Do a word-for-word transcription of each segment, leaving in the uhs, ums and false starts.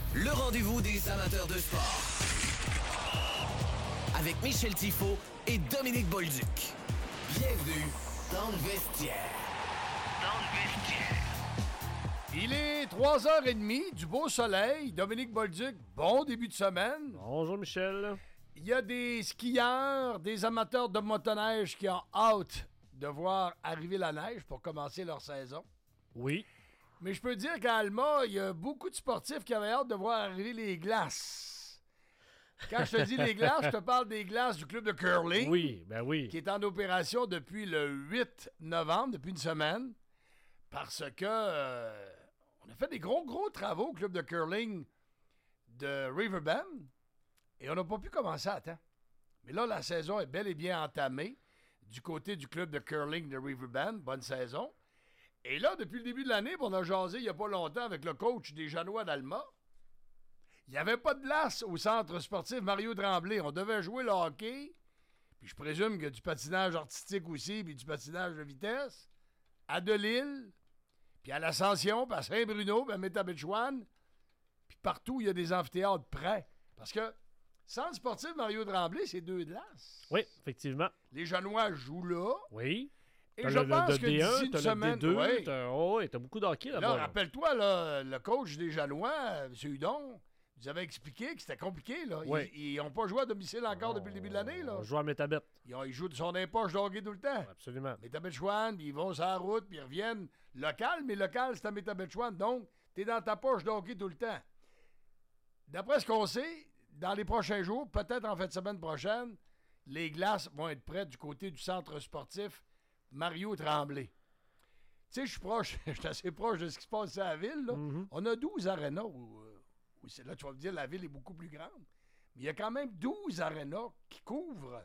le rendez-vous des amateurs de sport. Avec Michel Tifo et Dominique Bolduc. Bienvenue dans le vestiaire. Dans le vestiaire. Il est trois heures trente, du beau soleil. Dominique Bolduc, bon début de semaine. Bonjour Michel. Il y a des skieurs, des amateurs de motoneige qui ont hâte de voir arriver la neige pour commencer leur saison. Oui. Mais je peux dire qu'à Alma, il y a beaucoup de sportifs qui avaient hâte de voir arriver les glaces. Quand je te dis les glaces, je te parle des glaces du club de curling. Oui, ben oui. Qui est en opération depuis le huit novembre, depuis une semaine. Parce que euh, on a fait des gros, gros travaux au club de curling de Riverbend. Et on n'a pas pu commencer à temps. Mais là, la saison est bel et bien entamée du côté du club de curling de Riverbend. Bonne saison. Et là, depuis le début de l'année, on a jasé il n'y a pas longtemps avec le coach des Janois d'Alma. Il n'y avait pas de place au centre sportif Mario Tremblay. On devait jouer le hockey. Puis je présume qu'il y a du patinage artistique aussi, puis du patinage de vitesse. À Delisle, puis à l'Ascension, puis à Saint-Bruno, puis à Métabetchouane. Puis partout, il y a des amphithéâtres prêts. Parce que centre sportif Mario Tremblay, c'est deux glaces. Oui, effectivement. Les Janois jouent là. Oui. Et t'as je le, pense le que D un, d'ici une t'as semaine... le D deux, ouais. t'as, oh, ouais, t'as beaucoup de hockey là-bas. Là, Là. rappelle-toi, là, le coach des Janois, M. Hudon, nous avait expliqué que c'était compliqué. Là. Oui. Ils n'ont pas joué à domicile encore on, depuis le début de l'année. Là. On joue à Métabet. Ils, ont, ils jouent de son impoche de hockey tout le temps. Absolument. Métabetchouane, puis ils vont sur la route, puis ils reviennent local, mais local, c'est à Métabetchouane. Donc, t'es dans ta poche de hockey tout le temps. D'après ce qu'on sait, dans les prochains jours, peut-être en fin de semaine prochaine, les glaces vont être prêtes du côté du centre sportif Mario Tremblay. Tu sais, je suis proche, je suis assez proche de ce qui se passe à la ville. Là. Mm-hmm. On a douze arénas où, où c'est là, tu vas me dire, la ville est beaucoup plus grande. Mais il y a quand même douze arénas qui couvrent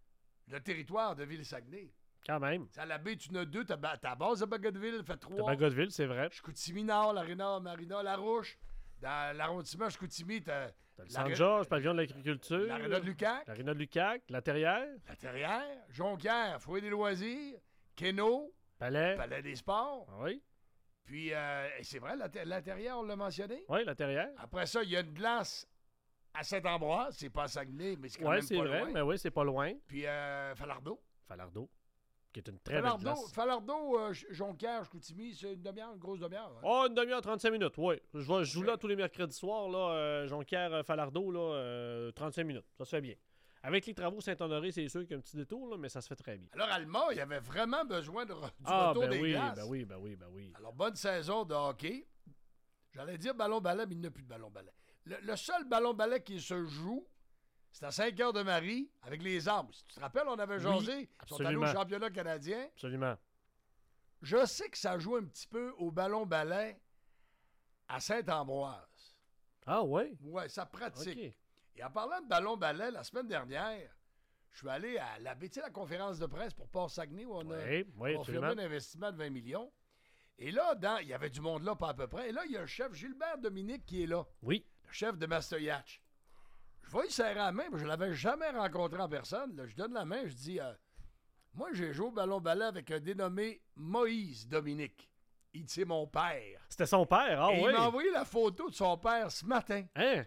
le territoire de Ville-Saguenay. Quand même. À la baie, tu en as deux. T'as ta base de Bagotville, fait trois. T'as Bagotville, c'est vrai. Chicoutimi-Nord, l'Aréna, Marina, Larouche. Dans l'arrondissement Chicoutimi, t'as... T'as le Saint-Georges, pavillon de l'agriculture. L'Aréna de Lucac. L'Aréna de Lucac, La Terrière. La Terrière, Jonquière, Foyer des loisirs, Keno, Palais. Palais des sports. Ah oui. Puis, euh, c'est vrai, la, la Terrière, on l'a mentionné. Oui, La Terrière. Après ça, il y a une glace à Saint-Ambroise. C'est pas à Saguenay, mais c'est quand ouais, même c'est pas vrai, loin. mais oui, c'est pas loin. Puis, euh, Falardeau. Falardeau, qui est une très Falardeau, belle glace. Falardeau, euh, Jonquière, Chicoutimi, c'est une demi-heure, une grosse demi-heure. Hein? Oh, une demi-heure, trente-cinq minutes, oui. Je, vais- je joue là tous les mercredis soirs, là, euh, Jonquière, euh, Falardeau, là, euh, trente-cinq minutes. Ça se fait bien. Avec les travaux Saint-Honoré, c'est sûr qu'il y a un petit détour, là, mais ça se fait très bien. Alors, Alma, il y avait vraiment besoin de, re- du Ah, retour ben des oui, glaces. ben oui, ben oui, ben oui. Alors, bonne saison de hockey. J'allais dire ballon-ballet, mais il n'y a plus de ballon-ballet. Le, le seul ballon-ballet qui se joue, c'est à Saint-Cœur-de-Marie, avec les arbres. Si tu te rappelles, on avait jasé. Ils sont allés au absolument. championnat canadien. Absolument. Je sais que ça joue un petit peu au ballon-ballet à Saint-Ambroise. Ah, ouais? Ouais, ça pratique. OK. Et en parlant de ballon-ballet, la semaine dernière, je suis allé à la, tu sais, la conférence de presse pour Port-Saguenay où on a Oui, oui, confirmé absolument. un investissement de vingt millions. Et là, dans, il y avait du monde là, pas à peu près. Et là, il y a le chef Gilbert Dominique qui est là, Oui. le chef de Mastoyatch. Je vais lui serrer la main, mais je ne l'avais jamais rencontré en personne. Là, je donne la main, je dis euh, moi, j'ai joué au ballon-ballet avec un dénommé Moïse Dominique. Il dit c'est mon père. C'était son père, ah Et oui. il m'a envoyé la photo de son père ce matin. Hein?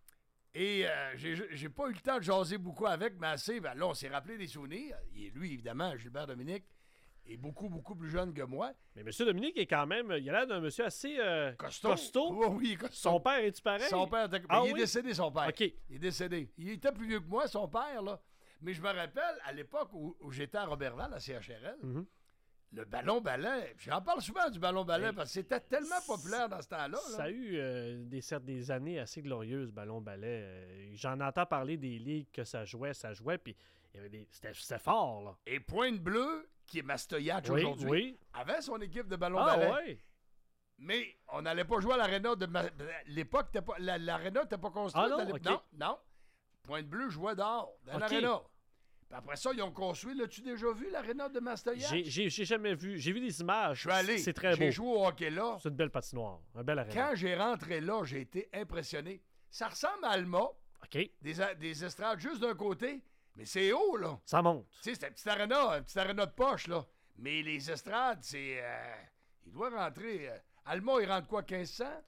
Et euh, j'ai, j'ai pas eu le temps de jaser beaucoup avec, mais assez. Ben là, on s'est rappelé des souvenirs. Il est lui, évidemment, Gilbert Dominique, est beaucoup, beaucoup plus jeune que moi. Mais M. Dominique est quand même, il a l'air d'un monsieur assez euh, Costaud. costaud. Oui, oui, costaud. Son père, est-tu pareil? Son père, était- Ah il est oui? décédé, son père. OK. Il est décédé. Il était plus vieux que moi, son père, là. Mais je me rappelle, à l'époque où, où j'étais à Robertval, à C H R L, Mhm. le ballon-ballet, j'en parle souvent du ballon-ballet Mais parce que c'était tellement populaire dans ce temps-là. là. Ça a eu euh, des, certes, des années assez glorieuses, ballon-ballet. Euh, j'en entends parler des ligues que ça jouait, ça jouait, puis il y avait des... c'était, c'était fort, là. Et Pointe-Bleue, qui est Mastoyatch Oui, aujourd'hui, oui. avait son équipe de Ah, ballon-ballet. ouais? Mais on n'allait pas jouer à l'aréna de... Ma... L'époque, t'es pas... la- l'aréna n'était pas construite. Ah non, à l'époque. ok. non, non. Pointe-Bleue jouait dehors, dans Ok. l'aréna. Puis après ça, ils ont construit. L'as-tu déjà vu, l'aréna de Mastoyatch? J'ai, j'ai, j'ai jamais vu. J'ai vu des images. Je suis allé. C'est très beau. J'ai joué au hockey là. C'est une belle patinoire. Un bel arène. Quand j'ai rentré là, j'ai été impressionné. Ça ressemble à Alma, OK. des, a- des estrades juste d'un côté, mais c'est haut, là. Ça monte. Tu sais, c'est un petit aréna, un petit aréna de poche, là. Mais les estrades, c'est... euh, il doit rentrer... euh, Alma, il rentre quoi, quinze cents?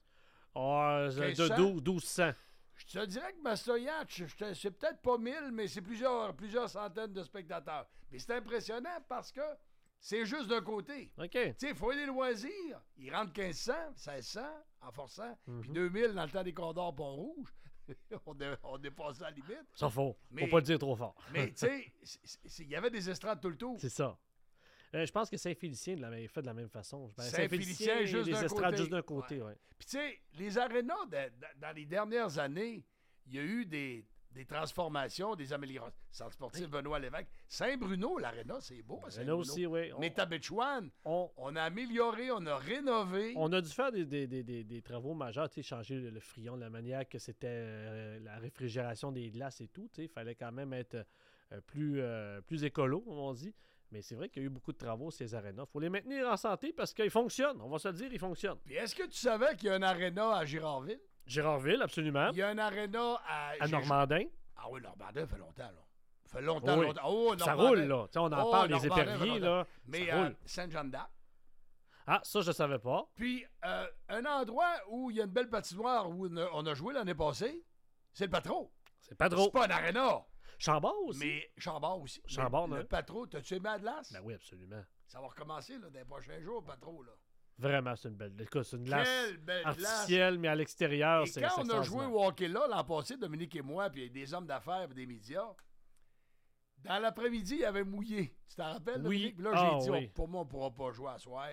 Oh, de quinze cents? douze, douze cents. Je te dirais que Mastoyach, c'est peut-être pas mille, mais c'est plusieurs, plusieurs centaines de spectateurs. Mais c'est impressionnant parce que c'est juste d'un côté. OK. Tu sais, il faut aller loisirs. Ils rentrent quinze cents, seize cents en forçant, Mhm. puis deux mille dans le temps des Condors Pont-Rouge. on, dé- on dépasse la limite. Ça, faut. Mais- Faut pas le dire trop fort. Mais tu sais, c'est- c'est- il y avait des estrades tout le tour. C'est ça. Euh, je pense que Saint-Félicien de la même- fait de la même façon. Ben, Saint-Félicien, juste les d'un estrades côté. juste d'un côté, ouais. Puis tu sais, les arénas, de- de- dans les dernières années, il y a eu des, des transformations, des améliorations. Centre sportif Benoît Lévesque. Saint-Bruno, l'aréna, c'est beau. à Là Saint-Bruno. aussi, oui. On, Métabetchouane, on, on a amélioré, on a rénové. on a dû faire des, des, des, des, des travaux majeurs, tu sais, changer le, le frion, la manière que c'était euh, la réfrigération des glaces et tout. Tu sais, il fallait quand même être euh, plus, euh, plus écolo, comme on dit. Mais c'est vrai qu'il y a eu beaucoup de travaux, ces arénas. Il faut les maintenir en santé parce qu'ils fonctionnent. On va se le dire, ils fonctionnent. Puis est-ce que tu savais qu'il y a un aréna à Girardville? Girardville, absolument. Il y a un aréna à... À j'ai- Normandin. Ah oui, Normandin, ça fait longtemps, là. Ça fait longtemps, Oui. longtemps. Oh, Ça Normandin. roule, là. Tu sais, on en Oh, parle, les Normandin, éperviers, Normandin. là. Mais ça euh, roule. Sainte-Jeanne-d'Arc. Ah, ça, je ne savais pas. Puis, euh, un endroit où il y a une belle patinoire où on a, on a joué l'année passée, c'est le Patro. C'est pas C'est drôle. pas un aréna, Chambord aussi. mais Chambord aussi. Chambord, Mais non? le Patro, t'as-tu aimé Atlas? Ben oui, absolument. Ça va recommencer là, dans les prochains jours, le Patro. Là. Vraiment, c'est une belle. Écoute, c'est une glace Quelle belle glace! artificielle, mais à l'extérieur, Et c'est quand c'est on a joué extraordinaire. au hockey là, l'an passé, Dominique et moi, puis des hommes d'affaires et des médias, dans l'après-midi, il avait mouillé. Tu t'en rappelles, Oui. Dominique? Puis là, Ah, j'ai dit, oui. oh, pour moi, on ne pourra pas jouer à soir.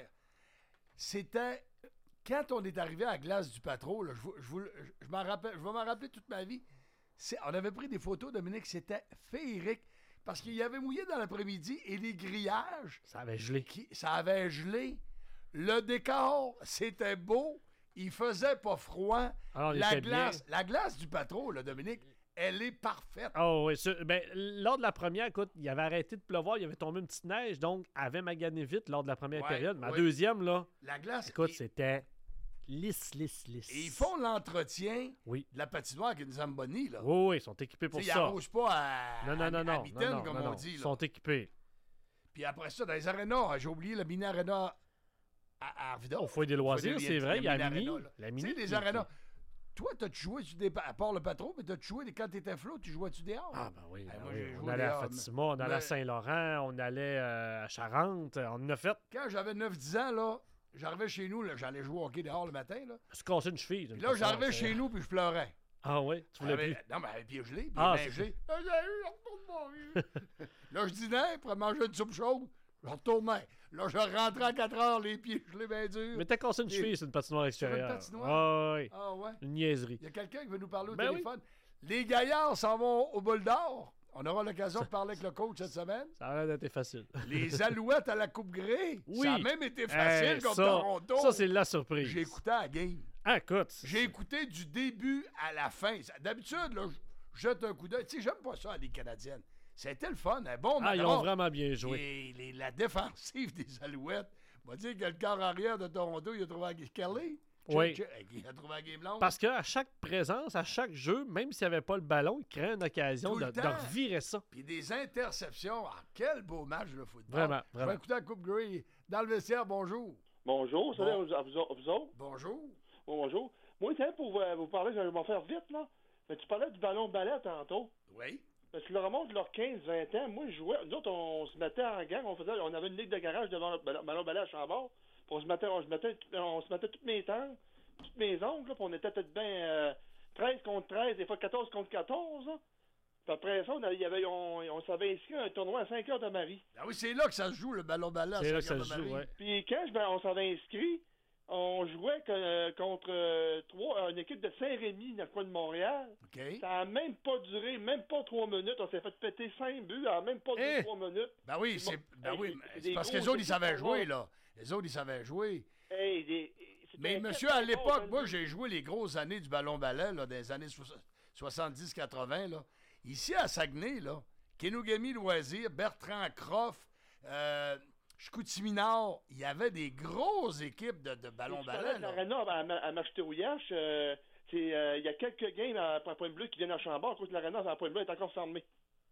C'était... Quand on est arrivé à la glace du Patro, là, je, vous- je, vous- je m'en rappelle, je vais m'en rappeler toute ma vie. C'est- on avait pris des photos, Dominique, c'était féerique. Parce qu'il y avait mouillé dans l'après-midi et les grillages, Ça avait gelé. qui, ça avait gelé. Le décor, c'était beau. Il faisait pas froid. Alors, on La était glace, bien. la glace du Patro, là, Dominique, elle est parfaite. Ah oui, ce- ben, lors de la première, écoute, il avait arrêté de pleuvoir, il avait tombé une petite neige, donc avait magané vite lors de la première Ouais, période. Mais la ouais. deuxième, là, La glace, écoute, et- c'était lisse, lisse, lisse. et ils font l'entretien Oui. de la patinoire qui nous Zamboni, là. Oui, oui, ils sont équipés pour Tu sais, ils ça. n'arrosent pas à, Non, non, à- non, à non. mitaine, non, non, comme non, on non. dit. Ils Là. sont équipés. Puis après ça, dans les arénas, j'ai oublié le mini aréna à, à Arvida. Au foyer des loisirs, c'est vrai, il y a la mini. Aréna, là. La Tu mini. sais, les qui- arénas. Toi, t'as-tu joué, tu des, à part le patron, mais t'as-tu joué quand t'étais flot, tu jouais-tu dehors? Ah, ben oui. Ben, ben moi, oui. j'ai On joué allait à dehors, Fatima, on allait mais- à Saint-Laurent, on allait euh, à Charente. On en a fait. Quand j'avais neuf dix ans, là, j'arrivais chez nous, là, j'allais jouer au hockey dehors le matin, là. Je me suis cassé une cheville. Puis là, j'arrivais chez nous, puis je pleurais. Ah oui, tu voulais Avec- plus. Non, mais avec les pieds gelés, puis Ah, les mains c'est- gelées. Là, j'ai eu, je retourne manger. Là, je dînais pour manger une soupe chaude, je retournais. Là, je rentrais à quatre heures, les pieds gelés bien durs. Mais t'as cassé une Et- cheville sur une patinoire extérieure. patinoire? Ah oui, Ah ouais? une niaiserie. Il y a quelqu'un qui veut nous parler au Ben oui. téléphone. Les gaillards s'en vont au bol d'or. On aura l'occasion de parler avec le coach cette semaine. Ça a l'air d'être facile. Les Alouettes à la Coupe Grey. Oui. Ça a même été facile Hey, contre ça, Toronto. Ça, c'est la surprise. J'ai écouté la game. Ah, écoute. J'ai écouté du début à la fin. Ça- D'habitude, là, je jette un coup d'œil. Tu sais, j'aime pas ça, la Ligue canadienne. C'était le fun, un bon Ah, ils match. ont vraiment bien joué. Et les- la défensive des Alouettes, on va dire que le corps arrière de Toronto, il a trouvé la Kelly. Oui. Il a trouvé la game longue. Parce qu'à chaque présence, à chaque jeu, même s'il n'y avait pas le ballon, il créait une occasion Tout de, le de temps. revirer ça. Puis des interceptions. Ah, quel beau match de football. Vraiment, Je vraiment. vais écouter la Coupe Grey. Dans le vestiaire, bonjour. Bonjour, salut Bon. à vous, à vous- vous autres. Bonjour. Bon, bonjour. Moi, c'est pour vous, vous parler, je vais m'en faire vite, là. Mais tu parlais du ballon ballet tantôt. Oui. Parce que le remonte de leurs quinze vingt ans, moi, je jouais. Nous autres, on se mettait en gang, on faisait, on avait une ligue de garage devant le ballon, ballon ballet à Chambord. Puis on se mettait, on se mettait, on se mettait toutes mes tantes, toutes mes oncles, là, puis on était peut-être bien euh, treize contre treize, des fois quatorze contre quatorze, là. Puis après ça, on, a- il y avait, on, on s'avait inscrit à un tournoi à cinq heures de Marie. Ah oui, c'est là que ça se joue, le ballon ballon. C'est là que ça se joue, ouais. Puis quand je, ben, on s'avait inscrit, on jouait que- contre euh, trois, une équipe de Saint-Rémy dans le coin de Montréal. OK. Ça a même pas duré, même pas trois minutes. On s'est fait péter cinq buts en même pas duré Eh! trois minutes. Ben oui, c'est ben Hey, oui, c'est- mais c'est c'est des parce que gros les autres, ils équipes savaient pour jouer, voir. là. Les autres, ils savaient jouer. Hey, des- c'était Mais un monsieur, quatre à à l'époque, quatorze, moi, j'ai joué les grosses années du ballon ballet, là, des années soixante-dix quatre-vingt, là. Ici, à Saguenay, là, Kenogami Loisirs, Bertrand Croft, euh, Chicoutimi-Nord, il y avait des grosses équipes de, de ballon Tu parlais ballet, de là. l'Arena à, Ma- à Marcheterouillache, euh, c'est, euh, il y a quelques games à, à Pointe-Bleue qui viennent à Chambord, à cause de l'Arena à Pointe-Bleue est encore fermée.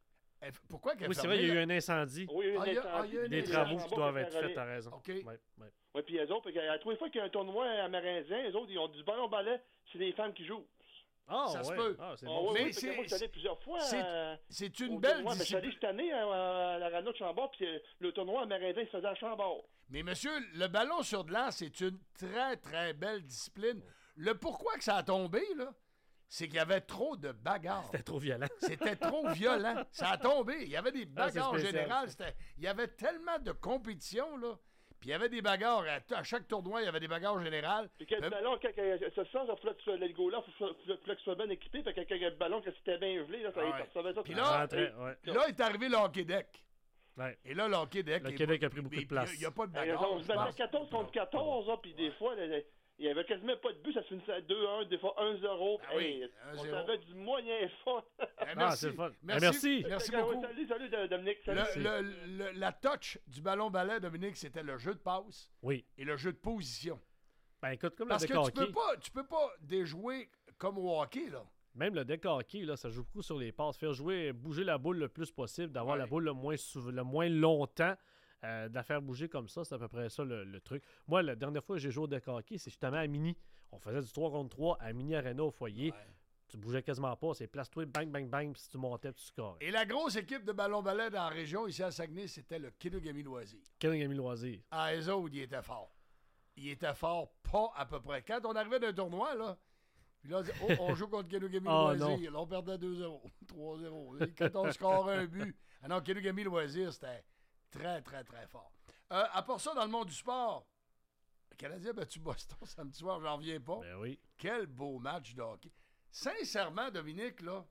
Elle- pourquoi qu'elle Oui, c'est fermait, vrai, il y a eu là? un incendie. Oui, il y a Ah, un il y a- ah, incendie. il y a un Des incendie. travaux Chambois qui doivent qui a être fait faits, t'as raison. OK. Ouais, ouais. Oui, puis les autres, fait que, à tous les fois qu'il y a un tournoi amérindien, les autres, ils ont du ballon ballet, c'est les femmes qui jouent. Ah, Ça se ouais. peut. Ah, c'est Ah, bon. oui, Mais oui, fait que c'est- moi, je suis allé plusieurs fois c'est- euh, C'est au une belle tournoi. Mais je suis allé discipline. cette année à, à l'Arena de Chambord, puis euh, le tournoi amérindien se faisait à Chambord. Mais monsieur, le ballon sur de l'air, c'est une très, très belle discipline. Le pourquoi que ça a tombé, là, c'est qu'il y avait trop de bagarres. C'était trop violent. C'était trop violent. Ça a tombé. Il y avait des Ah, c'est bagarres spécial, générales. C'était- Il y avait tellement de compétition, là. Puis il y avait des bagarres. À, à chaque tournoi, il y avait des bagarres générales. Puis quand le Euh, ballon, quand il se sent, ça fallait que tu sois le go là, il fallait que tu sois bien équipé, fait que quand le ballon, quand c'était bien gelé, là, ça, Ah ouais. ça, ça, ça, ça, Puis ça- là- Ça rentrait, ouais. Là est arrivé le hockey deck. Ouais. Et là, le hockey deck. Le est- Québec a pris beaucoup de mais place. Il n'y a pas de Hey, bagarre. on je se battait pense. quatorze contre quatorze, là, puis des fois, là, il y avait quasiment pas de but, ça se finissait à deux un, des fois un zéro. Ah oui, Hey, un on zéro. avait du moyen fun. Eh, Ah, merci. c'est le fun. Merci. Eh, merci. Merci Salut, beaucoup. Salut, salut, de- Dominique. Salut. Le- le- le- la touch du ballon balai, Dominique, c'était le jeu de passe Oui. et le jeu de position. Ben écoute, comme Parce le que deck tu hockey, peux pas, tu peux pas déjouer comme au hockey, là. même le deck hockey, là, ça joue beaucoup sur les passes. Faire jouer, bouger la boule le plus possible, d'avoir Ouais. la boule le moins, sou- le moins longtemps, euh, de la faire bouger comme ça, c'est à peu près ça le, le truc. Moi, la dernière fois que j'ai joué au deck hockey, c'est justement à Mini. On faisait du trois contre trois à Mini Arena au foyer. Ouais. Tu bougeais quasiment pas, c'est place-toi, bang, bang, bang, puis si tu montais, puis tu scorais. Et la grosse équipe de ballon balai dans la région, ici à Saguenay, c'était le Kenogami Loisir. Quel ami loisir. Ah, eux autres, ils étaient forts. Ils étaient forts pas à peu près. Quand on arrivait d'un tournoi, là, puis là, on disait, oh, on joue contre Kenogami Ah, Loisir. Là, on perdait deux zéro, trois zéro. Et quand on scorait un but. Ah non, Kenogami Loisir, c'était très, très, très fort. Euh, à part ça, dans le monde du sport, le Canadien a battu Boston samedi soir, j'en reviens pas. Ben oui. Quel beau match de hockey. Sincèrement, Dominique, là,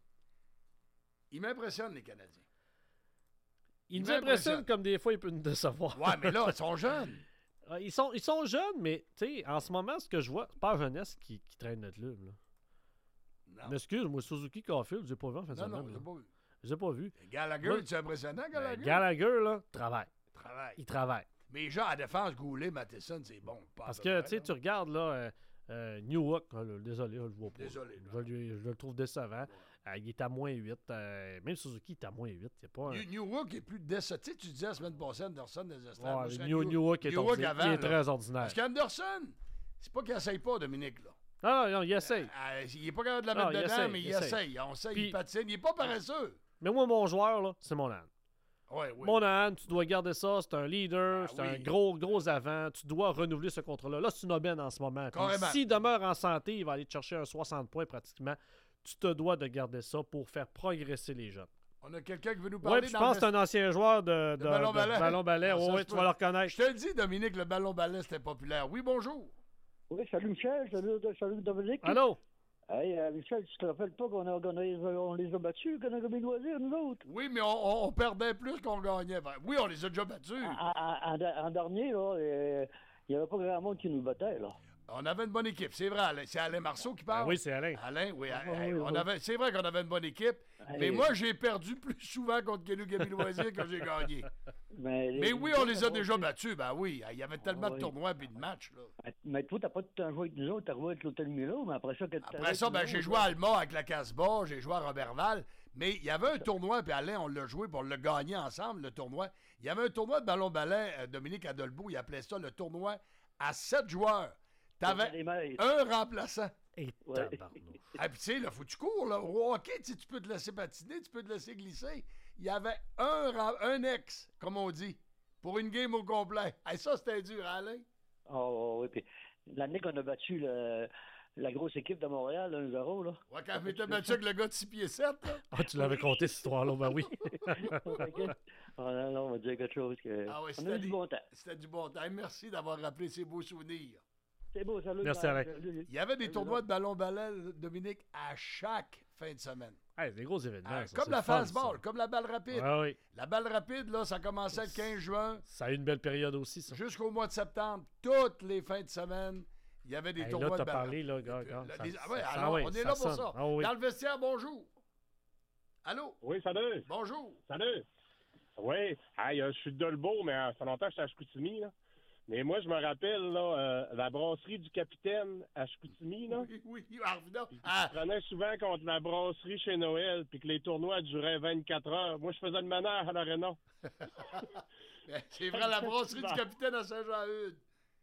il m'impressionne, les Canadiens. Ils Il nous m'impressionne. impressionnent comme des fois ils peuvent nous décevoir. Ouais, mais là, ils sont jeunes. Ah, Ils sont, ils sont jeunes, mais tu sais, en ce moment, ce que je vois, c'est pas la jeunesse qui, qui traîne notre livre. Là. Non, M'excuse, moi, Suzuki Caulfield, j'ai pas vu en fin de non, non, semaine. j'ai là. pas vu. Je les ai pas vus. Gallagher, Moi- c'est impressionnant, Ben, Gallagher? Gallagher, là, travaille. Travaille. Il travaille. Mais genre, à défense, Goulet, Matheson, c'est bon. Pas à Parce peu que, près, tu sais, là. tu regardes, là, euh, euh, Newhook, ah, là, désolé, je le vois pas. Désolé, Je, lui- je le trouve décevant. Euh, il est à moins huit. euh, même Suzuki est à moins huit. Il y a pas un... New, Newhook est plus décevant. Tu sais, tu disais la semaine passée, Anderson des Estrades. Moi, Ouais, c'est New, New- Newhook est, Newhook ordinaire. avant, il est là. très ordinaire. Parce qu'Anderson, c'est pas qu'il essaye pas, Dominique, là. Ah non, non, il essaye. Euh, il est pas capable de la Non, mettre il dedans, essaye, mais il il essaye. essaye. On sait, Puis- il patine. Il est pas paresseux. Mais moi, mon joueur, là, c'est mon âne. Ouais, oui. Mon âne, tu dois garder ça. C'est un leader, Ah c'est un oui. gros, gros avant. Tu dois renouveler ce contrat-là. Là, c'est une aubaine en ce moment. Puis Carrément. s'il demeure en santé, il va aller te chercher un soixante points pratiquement. Tu te dois de garder ça pour faire progresser les jeunes. On a quelqu'un qui veut nous Oui, parler puis je dans pense que le c'est un ancien joueur de, De ballon balai. ballon balai. Ah, ça Oui, se tu peut. vas le reconnaître. Je te le dis, Dominique, le ballon balai, c'était populaire. Oui, bonjour. Oui, salut Michel, salut, salut Dominique. Allô? Hey, euh, Michel, tu te rappelles pas qu'on a, qu'on a- on les a battus, qu'on a gagné loisir, nous autres? Oui, mais on, on- on perdait plus qu'on gagnait. Ben, oui, on les a déjà battus. En, en- en- en dernier, là, euh, il n'y avait pas grand monde qui nous battait, là. On avait une bonne équipe, c'est vrai. Alain. C'est Alain Marceau qui Ah parle. oui, c'est Alain. Alain, oui. Ah, Alain, oui, on oui. avait, c'est vrai qu'on avait une bonne équipe. Mais Hey. moi, j'ai perdu plus souvent contre Kenogami Loisir que j'ai gagné. Mais, Mais oui, on les a déjà battus. battus. Ben oui, il y avait tellement de oui. tournois et de matchs. Là. Mais toi, t'as pas tout le temps joué avec nous autres, t'as joué avec l'Hôtel Milo, mais après ça, que t'as Après ça, ben, j'ai joué à Alma avec la Casbah, j'ai joué à Robertval. Mais il y avait un tournoi, puis Alain, on l'a joué, puis on l'a gagné ensemble, le tournoi. Il y avait un tournoi de ballon balai, euh, Dominique Adolbeau, il appelait ça le tournoi à sept joueurs. T'avais un remplaçant. Et Ouais. tabarnouche. Ah, puis tu sais, là, faut que tu cours, là. Au hockey, tu sais, tu peux te laisser patiner, tu peux te laisser glisser. Il y avait un, rem- un ex, comme on dit, pour une game au complet. Ah, ça, c'était dur, Alain. Oh, oui, puis l'année qu'on a battu le- la grosse équipe de Montréal, un zéro, là. Ouais, quand j'étais battu avec le gars de six pieds sept, là. Ah, tu l'avais compté, cette histoire-là. Ben oui. Ok. Oh, non, non, on va dire quelque chose que... Ah ouais, on c'était a eu du des- bon temps. C'était du bon temps. Merci d'avoir rappelé ces beaux souvenirs. C'est beau, salut. Merci, bye. Alain. Salut. Il y avait des Salut, tournois de ballon balai, Dominique, à chaque fin de semaine. Hey, des gros événements. Ah, ça, comme c'est la le fun, fastball, ça. comme la balle rapide. Ah oui. La balle rapide, là, ça commençait le quinze juin Ça a eu une belle période aussi, ça. jusqu'au mois de septembre. Toutes les fins de semaine, il y avait des Hey, tournois là, de t'as balle parlé, rapide. là, gars, gars, Là, ça- les- ça- ah ouais, ça- alors, ouais, on est ça là pour sonne. ça. Ah oui. Dans le vestiaire, bonjour. Allô? Oui, salut. Bonjour. Salut. Oui. Hey, euh, je suis de Dolbeau, mais euh, ça fait longtemps que je suis à Chicoutimi, là. Mais moi, je me rappelle, là, euh, la brasserie du Capitaine à Chicoutimi, là. Oui, oui, Arvida. Puis Ah, Je prenais souvent contre la brasserie chez Noël, puis que les tournois duraient vingt-quatre heures. Moi, je faisais le ménage à l'Arena. ben, c'est vrai, la brasserie du Capitaine à Saint-Jean-Eudes.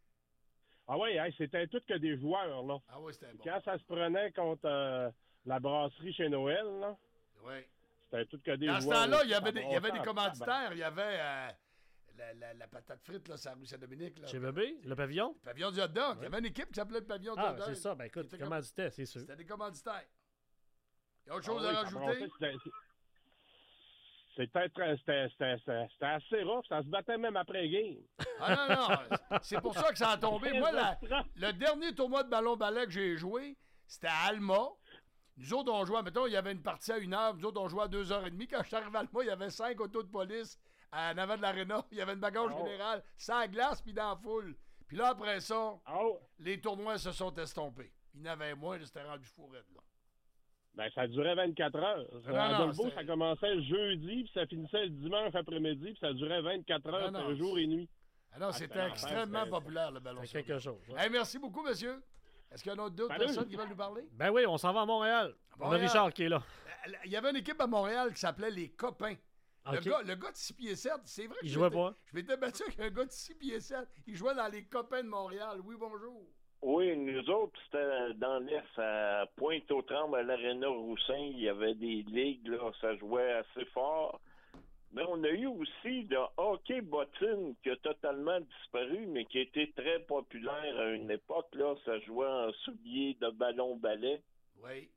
Ah oui, hey, c'était tout que des joueurs, là. Ah oui, c'était bon. Quand ça se prenait contre euh, la brasserie chez Noël, là, Oui. c'était tout que des Dans joueurs. ce temps-là, il y Ça avait des, il y avait des brassait en commanditaires. Il y avait euh, la, la, la patate frite, là, sur la rue Saint-Dominique. Là. Chez Bébé, le pavillon? Le pavillon du hot dog. Il y avait une équipe qui s'appelait le pavillon du Ah, hot dog. c'est ça. Ben écoute, C'était comment comme- c'était, c'est sûr. C'était des commanditaires. Il y a autre Ah chose oui, à ça rajouter? brassait, c'était- C'était très- c'était- c'était- c'était- c'était assez rough. Ça se battait même après game. Ah non, non. C'est pour ça que ça a tombé. Moi, la- le dernier tournoi de ballon-ballet que j'ai joué, c'était à Alma. Nous autres, on jouait, mettons, il y avait une partie à une heure. Nous autres, on jouait à deux heures et demie. Quand je suis arrivé à Alma, il y avait cinq autos de police en avant de l'aréna. Il y avait une bagarre Oh. générale, sans glace, puis dans la foule. Puis là, après ça, Oh, les tournois se sont estompés. Il y en avait moins, là, c'était rendu fourré, là. ben, ça durait vingt-quatre heures. Non, à non, Dolbeau, c'est- ça commençait le jeudi, puis ça finissait le dimanche après-midi, puis ça durait vingt-quatre heures, Non, non, par jour et nuit. Ah non, Ah, c'était c'est l'enfer, extrêmement c'est- populaire, le ballon. C'est sur quelque glace. chose. hein. Hey, merci beaucoup, monsieur. Est-ce qu'il y en a d'autres Salut. personnes qui veulent nous parler? Ben oui, on s'en va à Montréal. On a Montréal. Richard qui est là. Il y avait une équipe à Montréal qui s'appelait les Copains. Le, OK. gars, le gars de six pieds sept, c'est vrai que Il je jouait m'étais- pas. je m'étais battu avec un gars de six pieds sept. Il jouait dans les Copains de Montréal. Oui, bonjour. Oui, nous autres, c'était dans l'Est, à Pointe-aux-Trembles, à l'Aréna Roussin. Il y avait des ligues, là, ça jouait assez fort. Mais on a eu aussi le hockey bottine qui a totalement disparu, mais qui était très populaire à une époque. Là, ça jouait en souliers de ballon-ballet. Oui.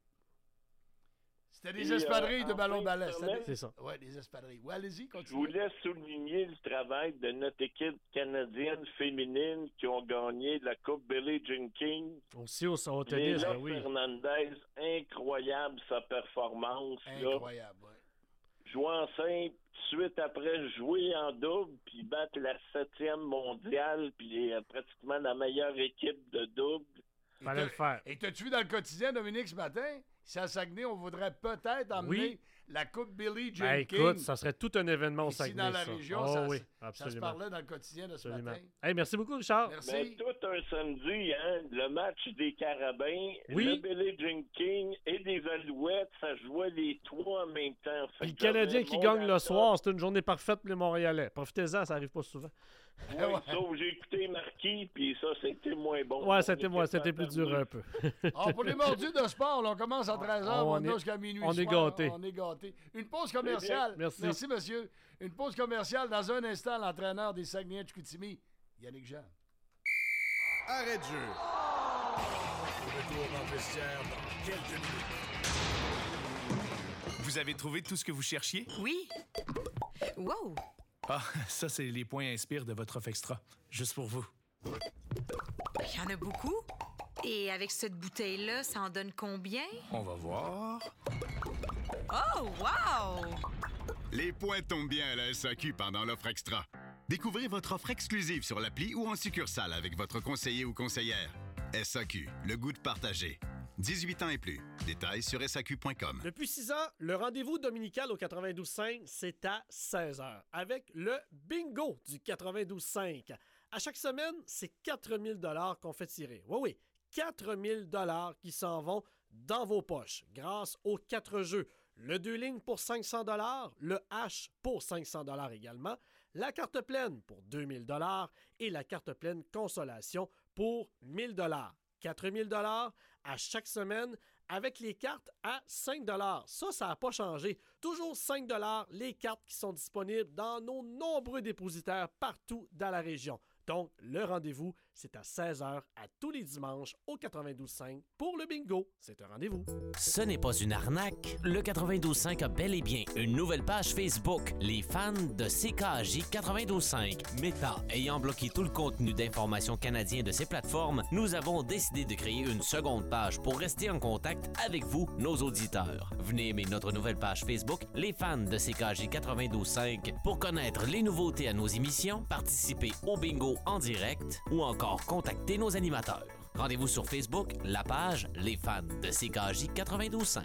C'était des Et, espadrilles euh, de en ballon-ballet. fin de C'était semaine, des- C'est ça. Ouais, des espadrilles. Oui, allez-y, Je continuez. voulais souligner le travail de notre équipe canadienne féminine qui ont gagné la Coupe Billie Jean King. Aussi au, au tennis, Léla ben oui. Fernandez, incroyable sa performance. Là. Incroyable, ouais. Jouer en simple, tout de suite après jouer en double, puis battre la septième mondiale, puis euh, pratiquement la meilleure équipe de double. Et Fallait t'as- le faire. Et t'as-tu vu dans le quotidien, Dominique, ce matin? Si à Saguenay, on voudrait peut-être emmener Oui. la Coupe Billie Jean Ben King. écoute, ça serait tout un événement au Ici, Saguenay, dans la ça. région, Oh ça, oui, ça se absolument. parlait dans le quotidien de ce absolument. matin. Hey, merci beaucoup, Richard. Merci. Mais tout un samedi, hein, le match des Carabins, Oui. le Billie Jean King et des Alouettes, ça jouait les trois en même temps. Fait Puis le que j'avais Canadien qui mon gagne le laptop. soir, c'est une journée parfaite pour les Montréalais. Profitez-en, ça arrive pas souvent. Oui, sauf j'ai écouté Marquis, puis ça, c'était moins bon. Ouais, Mon c'était équipe moi, a c'était plus perdu. dur un peu. Ah, pour les mordus de sport, là, on commence à treize heures, on on, est- est jusqu'à minuit. on est soir, gâtés. On est gâtés. Une pause commerciale. Merci. Merci, monsieur. Une pause commerciale. Dans un instant, l'entraîneur des Saguenayens de Chicoutimi, Yannick Jean. Arrêt de jeu. Retour dans le vestiaire dans quelques minutes. Vous avez trouvé tout ce que vous cherchiez? Oui. Wow! Ah, ça, c'est les points inspire de votre offre extra. Juste pour vous. Il y en a beaucoup. Et avec cette bouteille-là, ça en donne combien? On va voir. Oh, wow! Les points tombent bien à la S A Q pendant l'offre extra. Découvrez votre offre exclusive sur l'appli ou en succursale avec votre conseiller ou conseillère. S A Q, le goût de partager. dix-huit ans et plus. Détails sur S A Q point com. Depuis six ans, le rendez-vous dominical au quatre-vingt-douze cinq, c'est à seize heures, avec le bingo du quatre-vingt-douze cinq. À chaque semaine, c'est quatre mille dollars qu'on fait tirer. Oui, oui, quatre mille dollars qui s'en vont dans vos poches grâce aux quatre jeux. Le deux lignes pour cinq cents dollars, le H pour cinq cents dollars également, la carte pleine pour deux mille dollars et la carte pleine consolation pour mille dollars. quatre mille dollars à chaque semaine avec les cartes à cinq dollars. Ça, ça n'a pas changé. Toujours cinq dollars les cartes qui sont disponibles dans nos nombreux dépositaires partout dans la région. Donc, le rendez-vous, c'est à seize heures à tous les dimanches au quatre-vingt-douze cinq pour le bingo. C'est un rendez-vous. Ce n'est pas une arnaque. Le quatre-vingt-douze cinq a bel et bien une nouvelle page Facebook, les fans de C K A J quatre-vingt-douze cinq. Meta ayant bloqué tout le contenu d'information canadien de ces plateformes, nous avons décidé de créer une seconde page pour rester en contact avec vous, nos auditeurs. Venez aimer notre nouvelle page Facebook, les fans de C K A J quatre-vingt-douze cinq, pour connaître les nouveautés à nos émissions, participer au bingo en direct ou encore contacter nos animateurs. Rendez-vous sur Facebook, la page Les fans de C K A J quatre-vingt-douze cinq.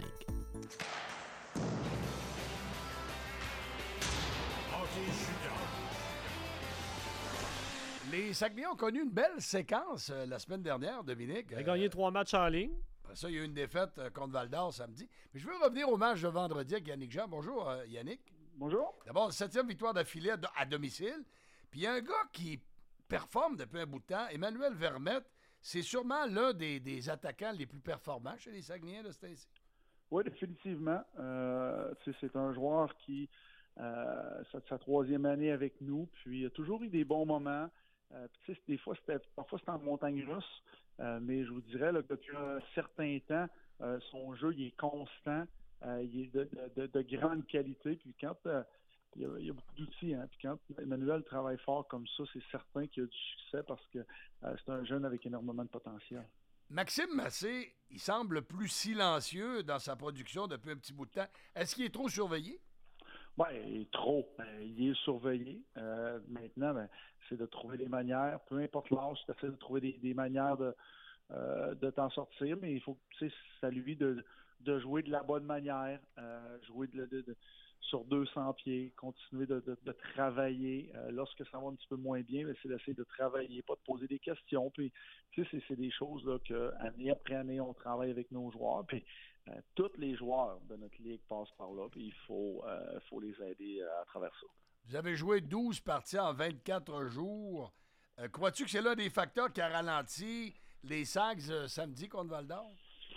Les Saguenayens ont connu une belle séquence euh, la semaine dernière, Dominique. Il a gagné trois matchs en ligne. Après ça, il y a eu une défaite euh, contre Val-d'Or samedi. Mais je veux revenir au match de vendredi avec Yannick Jean. Bonjour, euh, Yannick. Bonjour. D'abord, septième victoire d'affilée à, à domicile. Puis il y a un gars qui performe depuis un bout de temps, Emmanuel Vermette. C'est sûrement l'un des, des attaquants les plus performants chez les Saguenayens de cette année-ci. Oui, définitivement. Euh, c'est un joueur qui, euh, c'est sa troisième année avec nous, puis il a toujours eu des bons moments. Euh, puis, des fois, c'était parfois c'était en montagne russe, euh, mais je vous dirais là, que depuis un certain temps, euh, son jeu il est constant, euh, il est de, de, de grande qualité. Puis quand euh, il, y a, il y a beaucoup d'outils, hein, puis quand Emmanuel travaille fort comme ça, c'est certain qu'il a du succès parce que euh, c'est un jeune avec énormément de potentiel. Maxime Massé, il semble plus silencieux dans sa production depuis un petit bout de temps. Est-ce qu'il est trop surveillé? Oui, trop. Il est surveillé. Euh, maintenant, ben, c'est de trouver des manières, peu importe l'âge, c'est de trouver des, des manières de, euh, de t'en sortir, mais il faut, tu sais, c'est à lui de, de jouer de la bonne manière, euh, jouer de, de, de, sur deux cents pieds, continuer de, de, de travailler. Euh, lorsque ça va un petit peu moins bien, ben, c'est d'essayer de travailler, pas de poser des questions. Puis, tu sais, c'est, c'est des choses là, que année après année, on travaille avec nos joueurs. Puis, euh, tous les joueurs de notre ligue passent par là. Puis, il faut, euh, faut les aider à travers ça. Vous avez joué douze parties en vingt-quatre jours. Euh, crois-tu que c'est l'un des facteurs qui a ralenti les Sags euh, samedi contre Val-d'Or?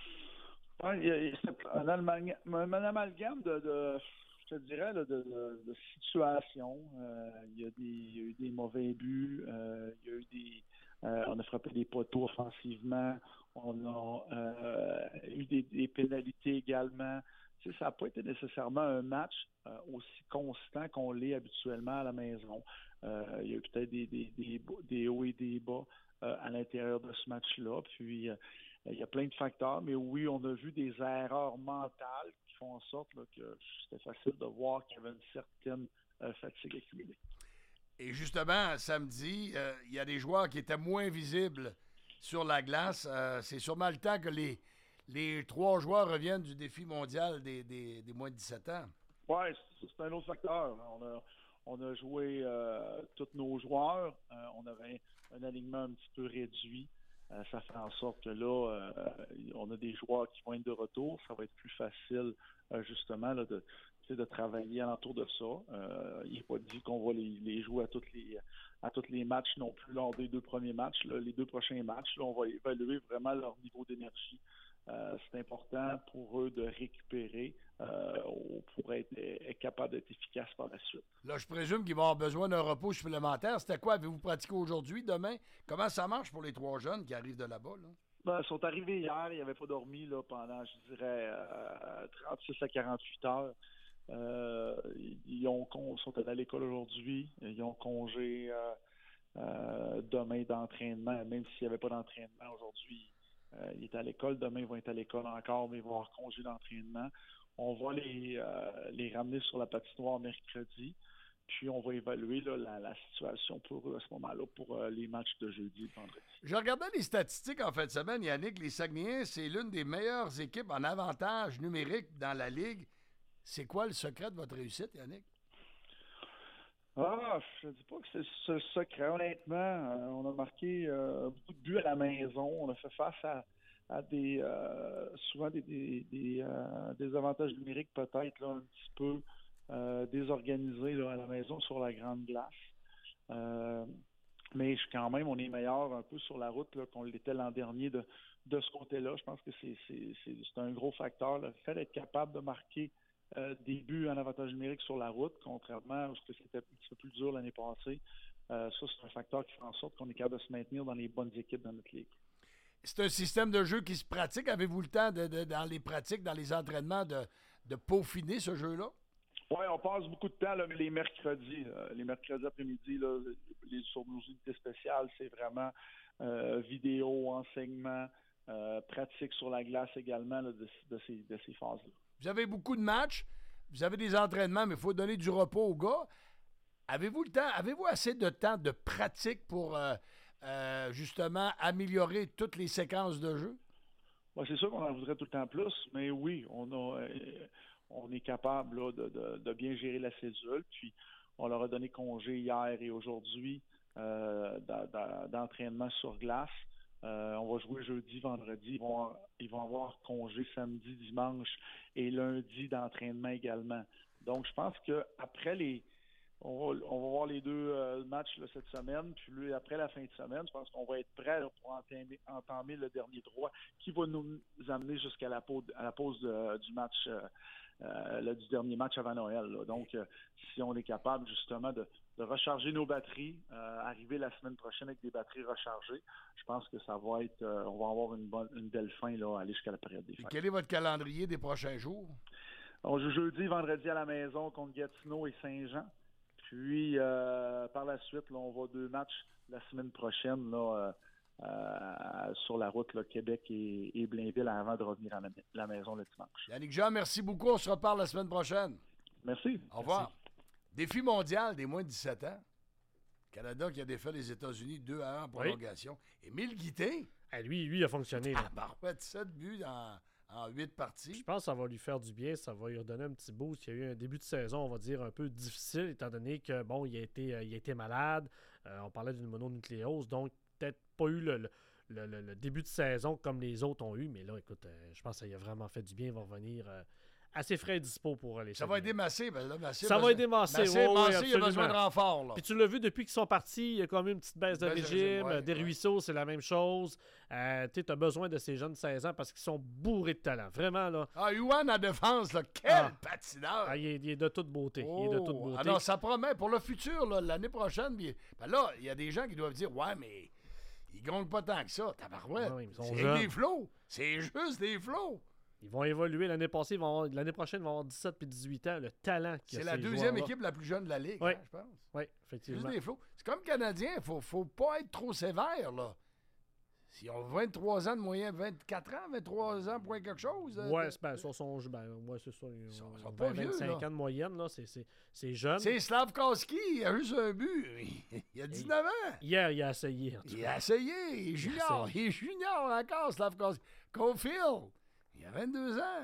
Oui, c'est un, amalgame, un amalgame de... de... je te dirais, là, de, de, de situation. Euh, il, y a des, il y a eu des mauvais buts, euh, il y a eu des, euh, on a frappé des poteaux offensivement, on a euh, eu des, des pénalités également. Tu sais, ça n'a pas été nécessairement un match euh, aussi constant qu'on l'est habituellement à la maison. Euh, il y a eu peut-être des, des, des, des hauts et des bas euh, à l'intérieur de ce match-là. Puis, euh, il y a plein de facteurs, mais oui, on a vu des erreurs mentales qui font en sorte là, que c'était facile de voir qu'il y avait une certaine euh, fatigue accumulée. Et justement, samedi, euh, il y a des joueurs qui étaient moins visibles sur la glace. Euh, c'est sûrement le temps que les, les trois joueurs reviennent du défi mondial des, des, des moins de dix-sept ans. Oui, c'est un autre facteur. On a, on a joué euh, tous nos joueurs. Euh, on avait un alignement un petit peu réduit. Euh, ça fait en sorte que là, euh, on a des joueurs qui vont être de retour. Ça va être plus facile, euh, justement, là, de, de travailler alentour de ça. Euh, il n'est pas dit qu'on va les, les jouer à tous les à tous les matchs non plus lors des deux premiers matchs. Là. Les deux prochains matchs, là, on va évaluer vraiment leur niveau d'énergie. Euh, c'est important pour eux de récupérer euh, pour être, être capable d'être efficace par la suite. Là, je présume qu'ils vont avoir besoin d'un repos supplémentaire. C'était quoi? Avez-vous pratiqué aujourd'hui, demain? Comment ça marche pour les trois jeunes qui arrivent de là-bas? Là? Ben, ils sont arrivés hier. Ils n'avaient pas dormi là, pendant, je dirais, euh, trente-six à quarante-huit heures. Euh, ils ont, sont allés à l'école aujourd'hui. Ils ont congé euh, euh, demain d'entraînement, même s'il n'y avait pas d'entraînement aujourd'hui. Euh, il est à l'école, demain ils vont être à l'école encore, mais ils vont avoir congé d'entraînement. On va les, euh, les ramener sur la patinoire mercredi, puis on va évaluer là, la, la situation pour eux à ce moment-là, pour euh, les matchs de jeudi et vendredi. Je regardais les statistiques en fin de semaine, Yannick. Les Saguenayens, c'est l'une des meilleures équipes en avantage numérique dans la Ligue. C'est quoi le secret de votre réussite, Yannick? Ah, je ne dis pas que c'est ce secret, honnêtement. Euh, on a marqué euh, beaucoup de buts à la maison. On a fait face à, à des euh, souvent des, des, des, euh, des avantages numériques peut-être là, un petit peu euh, désorganisés là, à la maison sur la grande glace. Euh, mais quand même, on est meilleur un peu sur la route là, qu'on l'était l'an dernier de, de ce côté-là. Je pense que c'est, c'est, c'est, c'est un gros facteur. Le fait d'être capable de marquer Euh, des buts en avantage numérique sur la route, contrairement à ce que c'était un petit peu plus dur l'année passée. Euh, ça, c'est un facteur qui fait en sorte qu'on est capable de se maintenir dans les bonnes équipes dans notre ligue. C'est un système de jeu qui se pratique. Avez-vous le temps, de, de, dans les pratiques, dans les entraînements, de, de peaufiner ce jeu-là? Oui, on passe beaucoup de temps là, les mercredis. Euh, les mercredis après-midi, là, les, sur nos unités spéciales, c'est vraiment euh, vidéo, enseignement, euh, pratique sur la glace également là, de, de ces, de ces phases-là. Vous avez beaucoup de matchs, vous avez des entraînements, mais il faut donner du repos aux gars. Avez-vous le temps, avez-vous assez de temps de pratique pour euh, euh, justement améliorer toutes les séquences de jeu? Bon, c'est sûr qu'on en voudrait tout le temps plus, mais oui, on a euh, on est capable là, de, de, de bien gérer la cédule. Puis on leur a donné congé hier et aujourd'hui. euh, d'a- d'a- d'entraînement sur glace. Euh, on va jouer jeudi, vendredi. Ils vont, ils vont avoir congé samedi, dimanche et lundi d'entraînement également. Donc, je pense qu'après les... On va, on va voir les deux euh, matchs là, cette semaine. Puis lui, après la fin de semaine, je pense qu'on va être prêt là, pour entamer, entamer le dernier droit qui va nous amener jusqu'à la pause, à la pause de- du match, euh, euh, là, du dernier match avant Noël. Là. Donc, euh, si on est capable justement de, de recharger nos batteries, euh, arriver la semaine prochaine avec des batteries rechargées, je pense que ça va être, euh, on va avoir une bonne, une belle fin là, aller jusqu'à la période des Puis fêtes. quel est votre calendrier des prochains jours? On joue jeudi, vendredi à la maison contre Gatineau et Saint-Jean. Puis, euh, par la suite, là, on va deux matchs la semaine prochaine là, euh, euh, sur la route là, Québec et, et Blainville avant de revenir à la, la maison le dimanche. Yannick Jean, merci beaucoup. On se reparle la semaine prochaine. Merci. Au revoir. Défi mondial des moins de dix-sept ans. Canada qui a défait les États-Unis deux à un en prolongation. Émile Guité. Ah, lui, lui, il a fonctionné. là. Ah, bah ouais, sept buts en, en huit parties. Je pense que ça va lui faire du bien, ça va lui redonner un petit boost. Il y a eu un début de saison, on va dire, un peu difficile, étant donné que, bon, il a été, euh, il a été malade. Euh, on parlait d'une mononucléose, donc peut-être pas eu le, le, le- le- le début de saison comme les autres ont eu. Mais là, écoute, euh, je pense que ça lui a vraiment fait du bien. Il va revenir euh, assez frais et dispo pour les Ça va aider Massé. Ben là, Massé Ça a va besoin- aider Massé. Massé, ouais, ouais, Massé, il a besoin absolument. de renfort. Là. Puis tu l'as vu, depuis qu'ils sont partis, il y a quand même une petite baisse de Baisse de régime. régime, ouais, des ouais. ruisseaux, c'est la même chose. Euh, tu as besoin de ces jeunes de seize ans parce qu'ils sont bourrés de talent. Vraiment, là. Ah, Yuan en défense, là, quel Ah. patineur! Ah, il, est, il est de toute beauté. Il est de toute Oh, beauté. alors, ça promet pour le futur, là, l'année prochaine. puis- ben là, il y a des gens qui doivent dire ouais, mais ils gagnent pas tant que ça. Tabarouette. Ouais, ils sont c'est jeunes. des flots. C'est juste des flots. Ils vont évoluer l'année passée, ils vont avoir- l'année prochaine, ils vont avoir dix-sept puis dix-huit ans. Le talent qu'il y C'est a la ces deuxième joueurs-là. équipe la plus jeune de la Ligue, Ouais. hein, je pense. Oui, Juste effectivement. des flots. C'est comme Canadien, il faut, faut pas être trop sévère, là. Si on a vingt-trois ans de moyenne, vingt-quatre ans, vingt-trois ans, point quelque chose. euh, Ouais, de- c'est ben, sur son jeu, ben, ouais, c'est ça. Ils sont- ont sont pas vingt, vieux, vingt-cinq là. ans de moyenne, là. C'est, c'est, c'est jeune. C'est Slavkowski, il a juste un but. Il a dix-neuf ans. Hier, il a essayé. en tout Il cas. a essayé. Il est junior. essayé. Il est junior encore, Slavkowski. Cofield, il a vingt-deux ans.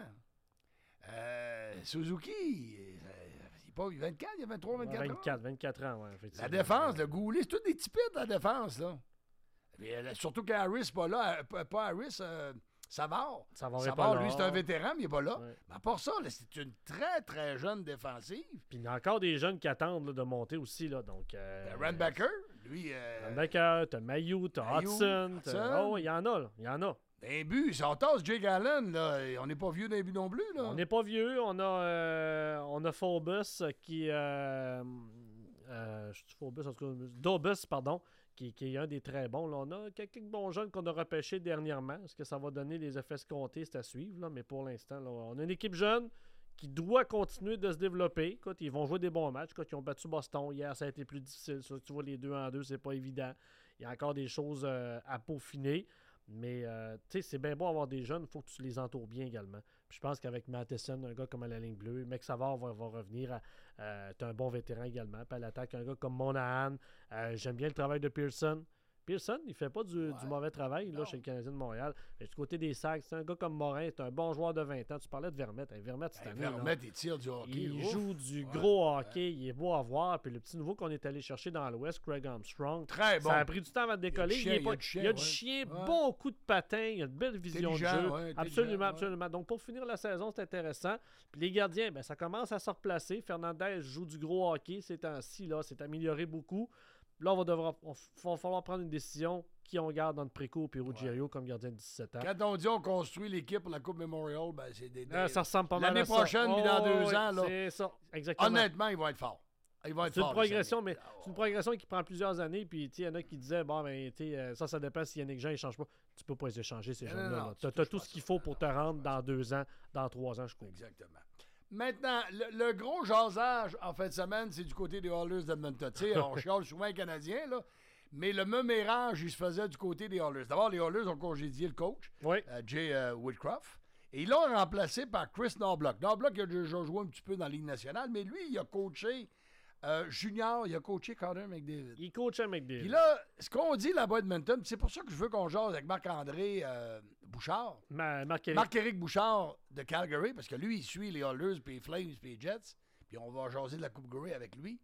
Euh, Suzuki, il n'est pas vingt-quatre, il a vingt-trois, vingt-quatre ans. vingt-quatre, vingt-quatre ans, ouais, effectivement. La défense, le Goulet, c'est tous des types de la défense, là. Mais, euh, surtout qu'Harris n'est pas là. euh, pas- Pas Harris, euh, Savard. Savard est Savard, pas lui, là. c'est un vétéran, mais il n'est pas là. Ouais. Mais à part ça, là, c'est une très, très jeune défensive. Puis il y a encore des jeunes qui attendent là, de monter aussi. Là, donc, euh, Ben, Randbacker, lui, euh, Randbacker, t'as Mayu, t'as Mailloux, Hudson. t'as- Hudson. Oh, il y en a, là. Il y en a. un but, si on tasse Jake Allen, là, on n'est pas vieux d'un but non plus, là. On n'est pas vieux. On a, euh, on a Phobos qui. Euh, euh, je dis Phobos, en tout cas. Dobus, pardon, qui, qui est un des très bons. Là, on a quelques bons jeunes qu'on a repêchés dernièrement. Est-ce que ça va donner les effets escomptés? C'est à suivre. Là, mais pour l'instant, là, on a une équipe jeune qui doit continuer de se développer. Écoute, ils vont jouer des bons matchs. Écoute, ils ont battu Boston. Hier, ça a été plus difficile. Ça, tu vois, les deux en deux, c'est pas évident. Il y a encore des choses euh, à peaufiner. Mais, euh, tu sais, c'est bien beau avoir des jeunes, il faut que tu les entoures bien également. Puis je pense qu'avec Matheson, un gars comme à la ligne bleue, Mec Savard va, va revenir. à- Euh, t'as un bon vétéran également. Puis à l'attaque, un gars comme Monahan. Euh, j'aime bien le travail de Pearson. Pearson, il fait pas du, du mauvais travail là, chez le Canadien de Montréal. Mais du côté des Sacs, c'est un gars comme Morin, c'est un bon joueur de vingt ans. Tu parlais de Vermette. Hey, Vermette, cette Hey, année, là, Vermette, il tire du hockey. il Ouf. joue du Ouais. gros hockey. Il est beau à voir. Puis le petit nouveau qu'on est allé chercher dans l'Ouest, Craig Armstrong. Très bon. Ça a pris du temps avant de décoller. chien, est il y a pas- du chien, il y a du ouais. chien, Ouais. bon coup de patin, il y a de belles visions de Intelligent, jeu. ouais, intelligent, absolument, ouais. absolument. Donc pour finir la saison, c'est intéressant. Puis les gardiens, ben, ça commence à se replacer. Fernandez joue du gros hockey ces temps-ci. Là, c'est amélioré beaucoup. Là, on va, devoir, on, va falloir prendre une décision qui on garde entre Préco et Ruggiero comme gardien de dix-sept ans. Quand on dit on construit l'équipe pour la Coupe Memorial, ben c'est des. Ah, des- ça ressemble pas mal L'année à ça. prochaine, puis dans Oh, deux oui, ans, là. c'est ça, exactement. Honnêtement, ils vont être forts. Ils vont être C'est une forts, progression, les mais c'est une progression qui prend plusieurs années. Puis, tu sais, il y en a qui disaient, bon, ben, tu sais, euh, ça, ça dépend si Yannick Jean, il change pas. Tu peux pas les échanger, ces Non, jeunes-là. non, là. non, Tu as tout ce qu'il faut pour te rendre dans deux ans, dans trois ans, je crois. Exactement. Maintenant, le, le gros jasage en fin de semaine, c'est du côté des Oilers d'Edmonton. Tu sais, on chiale souvent les Canadiens, là, mais le même érage, il se faisait du côté des Oilers. D'abord, les Oilers ont congédié le coach, Oui. euh, Jay euh, Woodcroft, et ils l'ont remplacé par Chris Knoblauch. Knoblauch, il a déjà joué un petit peu dans la Ligue nationale, mais lui, il a coaché euh, junior, il a coaché Connor McDavid. Il coachait McDavid. Puis là, ce qu'on dit là-bas à Edmonton, c'est pour ça que je veux qu'on jase avec Marc-André euh, Bouchard. Ma- Marc-Éric. Marc-Éric Bouchard de Calgary, parce que lui, il suit les Oilers, puis les Flames, puis les Jets. Puis on va jaser de la Coupe Grey avec lui.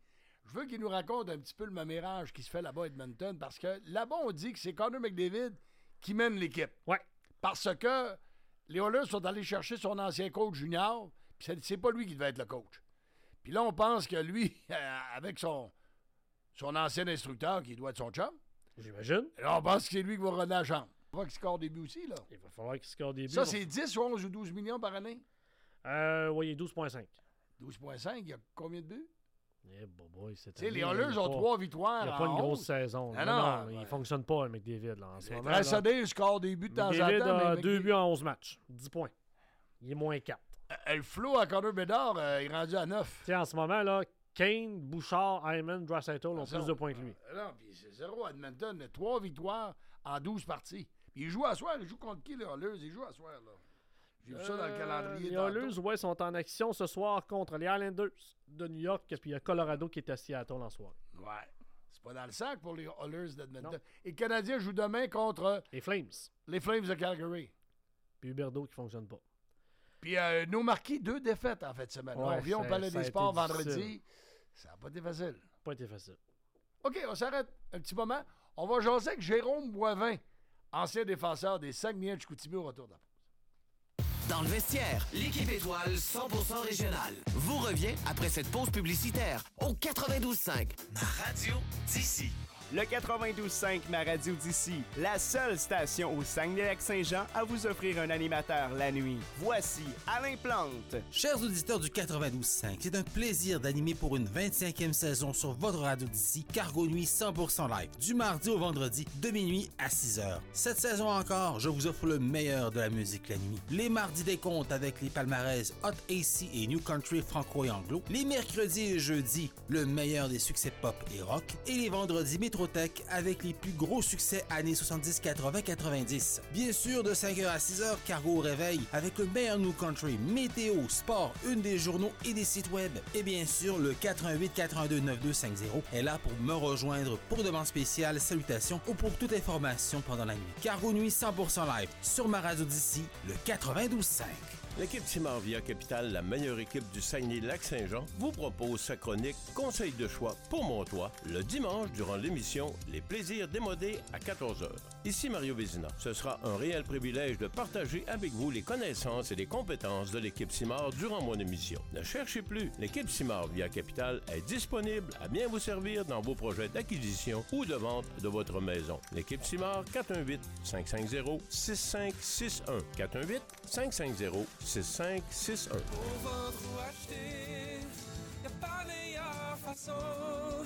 Je veux qu'il nous raconte un petit peu le mamérage qui se fait là-bas à Edmonton, parce que là-bas, on dit que c'est Connor McDavid qui mène l'équipe. Ouais. Parce que les Oilers sont allés chercher son ancien coach junior, puis c'est, c'est pas lui qui devait être le coach. Puis là, on pense que lui, avec son, son ancien instructeur, qui doit être son chum, j'imagine. Là, on pense que c'est lui qui va runner la chambre. Il va qu'il score des buts aussi, là. Il va falloir qu'il score des buts. Ça, c'est dix, onze ou douze millions par année? Euh, oui, douze virgule cinq. douze virgule cinq, il y a combien de buts? Eh, bon, boy, c'est Tu sais, les Oilers ont trois victoires. Il n'y a pas une grosse saison. Ah non, non, non, ouais. il ne fonctionne pas, avec McDavid, là, en ce moment. Très solide, score des buts de temps en temps. McDavid a mais deux McDavid- buts en onze matchs. dix points. Il est moins quatre. Euh, Le flow à Connor Bedard euh, est rendu à neuf. Tu sais, en ce moment, là, Kane, Bouchard, Hyman, Draisaitl ont Zéro. plus de points que lui. Euh, Non, puis c'est zéro à Edmonton. Trois victoires en douze parties. Puis il joue à soir. Il joue contre qui, les Oilers? Il joue à soir, là. J'ai vu ça dans le Euh, calendrier. Les tantôt. Oilers, ouais, sont en action ce soir contre les Islanders de New York, puis il y a Colorado qui est à Seattle en soir. Ouais. C'est pas dans le sac pour les Oilers d'Edmonton. Et le Canadien joue demain contre Les Flames. les Flames de Calgary. Puis Huberdeau qui fonctionne pas. Puis euh, nos marquis, deux défaites en fait de semaine. Ouais, on vient au ça- Palais ça a des été Sports difficile. vendredi. Ça n'a pas été facile. Pas été facile. OK, on s'arrête un petit moment. On va jaser avec Jérôme Boivin, ancien défenseur des Saguenay de Chicoutimi au retour de la pause. Dans le vestiaire, l'équipe étoile cent pour cent régionale vous revient après cette pause publicitaire au quatre-vingt-douze cinq. Ma radio d'ici. Le quatre-vingt-douze cinq, ma radio d'ici, la seule station au Saguenay-Lac-Saint-Jean à vous offrir un animateur la nuit. Voici Alain Plante. Chers auditeurs du quatre-vingt-douze cinq, c'est un plaisir d'animer pour une vingt-cinquième saison sur votre radio d'ici, Cargo Nuit cent pour cent live, du mardi au vendredi, de minuit à six heures. Cette saison encore, je vous offre le meilleur de la musique la nuit. Les mardis des comptes avec les palmarès Hot A C et New Country franco et anglo. Les mercredis et jeudis, le meilleur des succès pop et rock. Et les vendredis Métro avec les plus gros succès années soixante-dix, quatre-vingts, quatre-vingt-dix. Bien sûr, de cinq heures à six heures, Cargo au réveil avec le meilleur New Country, météo, sport, une des journaux et des sites web. Et bien sûr, le quatre un huit, quatre un deux, neuf deux cinq zéro est là pour me rejoindre pour demande spéciale, salutations ou pour toute information pendant la nuit. Cargo Nuit cent pour cent live sur ma radio d'ici, le quatre-vingt-douze cinq. L'équipe Simard Via Capital, la meilleure équipe du Saguenay-Lac-Saint-Jean, vous propose sa chronique Conseil de choix pour mon toit le dimanche durant l'émission Les plaisirs démodés à quatorze heures. Ici Mario Vézina. Ce sera un réel privilège de partager avec vous les connaissances et les compétences de l'équipe Simard durant mon émission. Ne cherchez plus. L'équipe Simard Via Capital est disponible à bien vous servir dans vos projets d'acquisition ou de vente de votre maison. L'équipe Simard, quatre un huit, cinq cinq zéro, six cinq six un. quatre un huit, cinq cinq zéro, six cinq six un. Pour vendre ou acheter, y'a pas meilleure façon.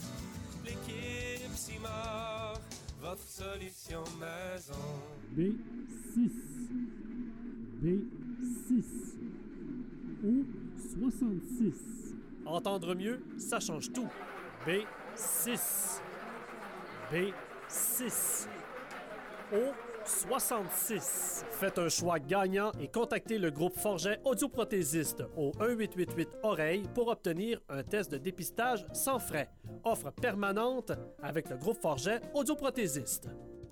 L'équipe Simard, votre solution maison. B six. B six. O soixante-six. Entendre mieux, ça change tout. B six. B six. O soixante-six. Faites un choix gagnant et contactez le groupe Forget audioprothésiste au un huit huit huit oreilles pour obtenir un test de dépistage sans frais. Offre permanente avec le groupe Forget audioprothésiste.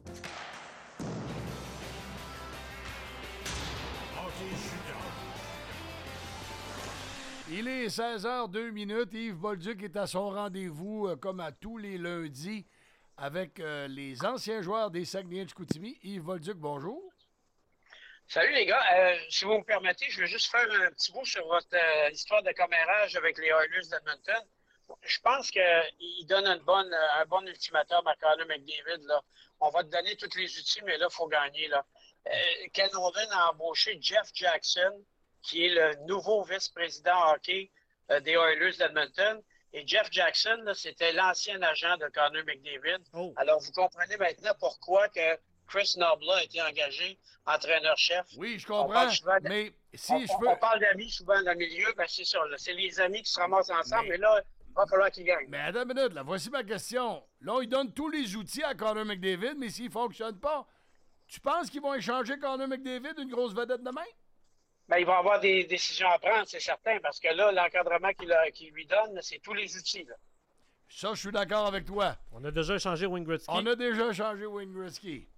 Il est seize heures deux minutes. Yves Bolduc est à son rendez-vous, euh, comme à tous les lundis, avec euh, les anciens joueurs des Saguenay de Chicoutimi. Yves Bolduc, bonjour. Salut les gars. Euh, si vous me permettez, je veux juste faire un petit mot sur votre euh, histoire de commérage avec les Oilers d'Edmonton. Je pense qu'il donne une bonne, un bon ultimatum à Connor McDavid. Là. On va te donner tous les outils, mais là, il faut gagner. Là. Euh, Ken Holden a embauché Jeff Jackson, qui est le nouveau vice-président hockey euh, des Oilers d'Edmonton. Et Jeff Jackson, là, c'était l'ancien agent de Connor McDavid. Oh. Alors, vous comprenez maintenant pourquoi que Chris Nobla a été engagé entraîneur-chef. Oui, je comprends, de, mais si on, je on, peux... on parle d'amis souvent dans le milieu, ben c'est ça. Là, c'est les amis qui se ramassent ensemble, mais, mais là, il va falloir qu'ils gagnent. Mais attends une minute, là, voici ma question. Là, ils donnent tous les outils à Connor McDavid, mais s'ils ne fonctionnent pas, tu penses qu'ils vont échanger Connor McDavid, une grosse vedette demain? Ben, il va avoir des décisions à prendre, c'est certain, parce que là, l'encadrement qu'il, qu'il lui donne, c'est tous les outils. Là. Ça, je suis d'accord avec toi. On a déjà échangé Wayne Gretzky. On a déjà échangé Wayne Gretzky.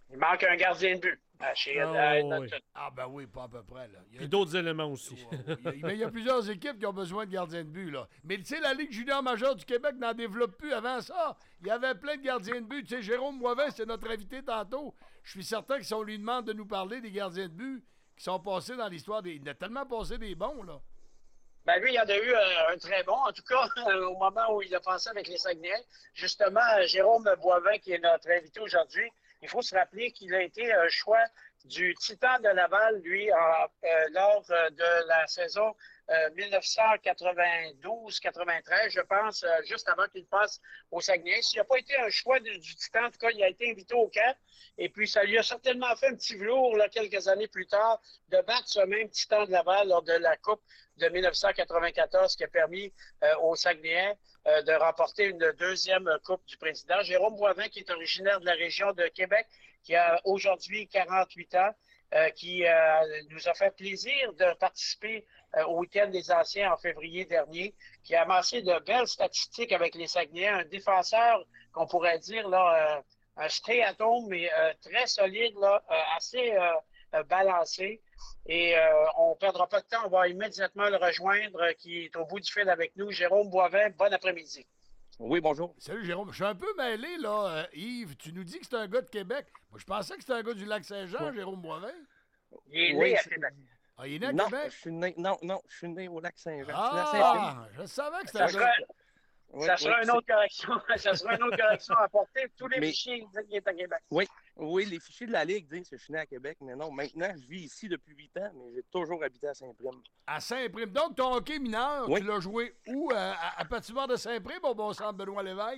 Il manque un gardien de but. À chez, Oh, à oui. Edmonton. Ah ben oui, pas à peu près. Là. Il y a, Puis d'autres éléments aussi. il y a- mais il y a plusieurs équipes qui ont besoin de gardiens de but. Là. Mais tu sais, la Ligue junior majeure du Québec n'en développe plus avant ça. Il y avait plein de gardiens de but. Tu sais, Jérôme Boivin, c'était notre invité tantôt. Je suis certain que si on lui demande de nous parler des gardiens de but qui sont passés dans l'histoire, des... il a tellement passé des bons, là. Ben lui, il en a eu euh, un très bon, en tout cas, au moment où il a passé avec les Saguenay. Justement, Jérôme Boivin, qui est notre invité aujourd'hui, il faut se rappeler qu'il a été un choix du Titan de Laval, lui, en, euh, lors euh, de la saison euh, dix-neuf cent quatre-vingt-douze quatre-vingt-treize, je pense, euh, juste avant qu'il passe au Saguenay. S'il n'a pas été un choix du, du Titan, en tout cas, il a été invité au camp. Et puis, ça lui a certainement fait un petit velours, là, quelques années plus tard, de battre ce même Titan de Laval lors de la Coupe de dix-neuf cent quatre-vingt-quatorze qui a permis euh, aux Saguenayens euh, de remporter une deuxième Coupe du Président. Jérôme Boivin, qui est originaire de la région de Québec, qui a aujourd'hui quarante-huit ans, euh, qui euh, nous a fait plaisir de participer euh, au Week-end des Anciens en février dernier, qui a amassé de belles statistiques avec les Saguenayens, un défenseur qu'on pourrait dire là, euh, un stay-at-home, mais euh, très solide, là, euh, assez euh, euh, balancé. Et euh, on ne perdra pas de temps, on va immédiatement le rejoindre, euh, qui est au bout du fil avec nous. Jérôme Boivin, bon après-midi. Oui, bonjour. Salut Jérôme. Je suis un peu mêlé, là, euh, Yves. Tu nous dis que c'est un gars de Québec. Moi, je pensais que c'était un gars du Lac-Saint-Jean, Ouais. Jérôme Boivin. Il est Oui, né à c'est- Québec. Ah, il est né à non, Québec? je suis né, non, non, je suis né au Lac-Saint-Jean. Ah, je savais que c'était un Ça gars... sera, ça sera une autre correction. Ça sera une autre correction à apporter. Tous les Mais- fichiers disent qu'il est à Québec. Oui, oui, les fichiers de la Ligue disent que je suis né à Québec, mais non, maintenant, je vis ici depuis huit ans, mais j'ai toujours habité à Saint-Prime. À Saint-Prime. Donc, ton hockey mineur, Oui. tu l'as joué où? À, à, à Patinoire de Saint-Prime, au bon centre Benoît Lévesque?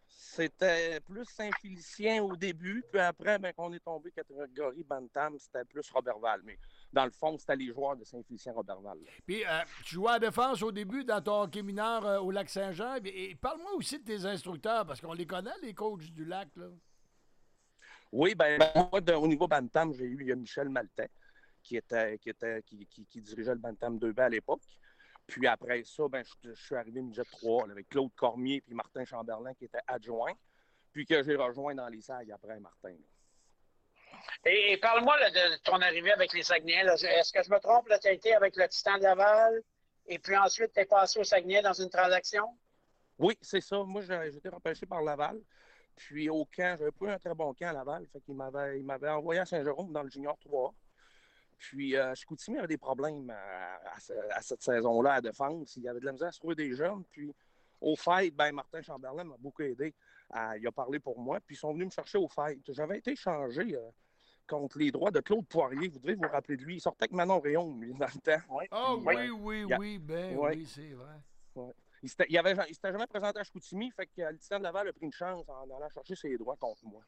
C'était plus Saint-Félicien au début, puis après, ben, quand on est tombé catégorie Bantam, c'était plus Roberval. Mais dans le fond, c'était les joueurs de Saint-Félicien-Roberval. là. Puis, euh, tu jouais à la défense au début dans ton hockey mineur euh, au Lac-Saint-Jean. Et, et parle-moi aussi de tes instructeurs, parce qu'on les connaît, les coachs du Lac, là. Oui, ben, ben, moi, de- au niveau Bantam, j'ai eu il y a Michel Maltais, qui, était, qui, était, qui, qui, qui dirigeait le Bantam deux B à l'époque. Puis après ça, ben, je, je suis arrivé Midget trois là, avec Claude Cormier et Martin Chamberlain qui était adjoint. Puis que j'ai rejoint dans les sailles après Martin. là. Et, et parle-moi là, de ton arrivée avec les Saguenayens. là. Est-ce que je me trompe? Tu as été avec le Titan de Laval et puis ensuite tu es passé au Saguenay dans une transaction? Oui, c'est ça. Moi, j'ai j'ai été repêché par Laval. Puis au camp, j'avais pas eu un très bon camp à Laval. Fait qu'il m'avait, il m'avait envoyé à Saint-Jérôme dans le Junior trois. Puis euh, Chicoutimi avait des problèmes à, à ce- à cette saison-là à défense. Il y avait de la misère à se trouver des jeunes. Puis au fight, ben, Martin Chamberlain m'a beaucoup aidé. À- il a parlé pour moi. Puis ils sont venus me chercher au fight. J'avais été échangé euh, contre les droits de Claude Poirier. Vous devez vous rappeler de lui. Il sortait avec Manon Rayon, lui, dans le temps. Ah Puis, oui, euh, oui, il y a- oui, ben Ouais. oui, c'est vrai. Ouais. Il s'était, il avait, il s'était jamais présenté à Chicoutimi, fait que le Titan de Laval a pris une chance en allant chercher ses droits contre moi.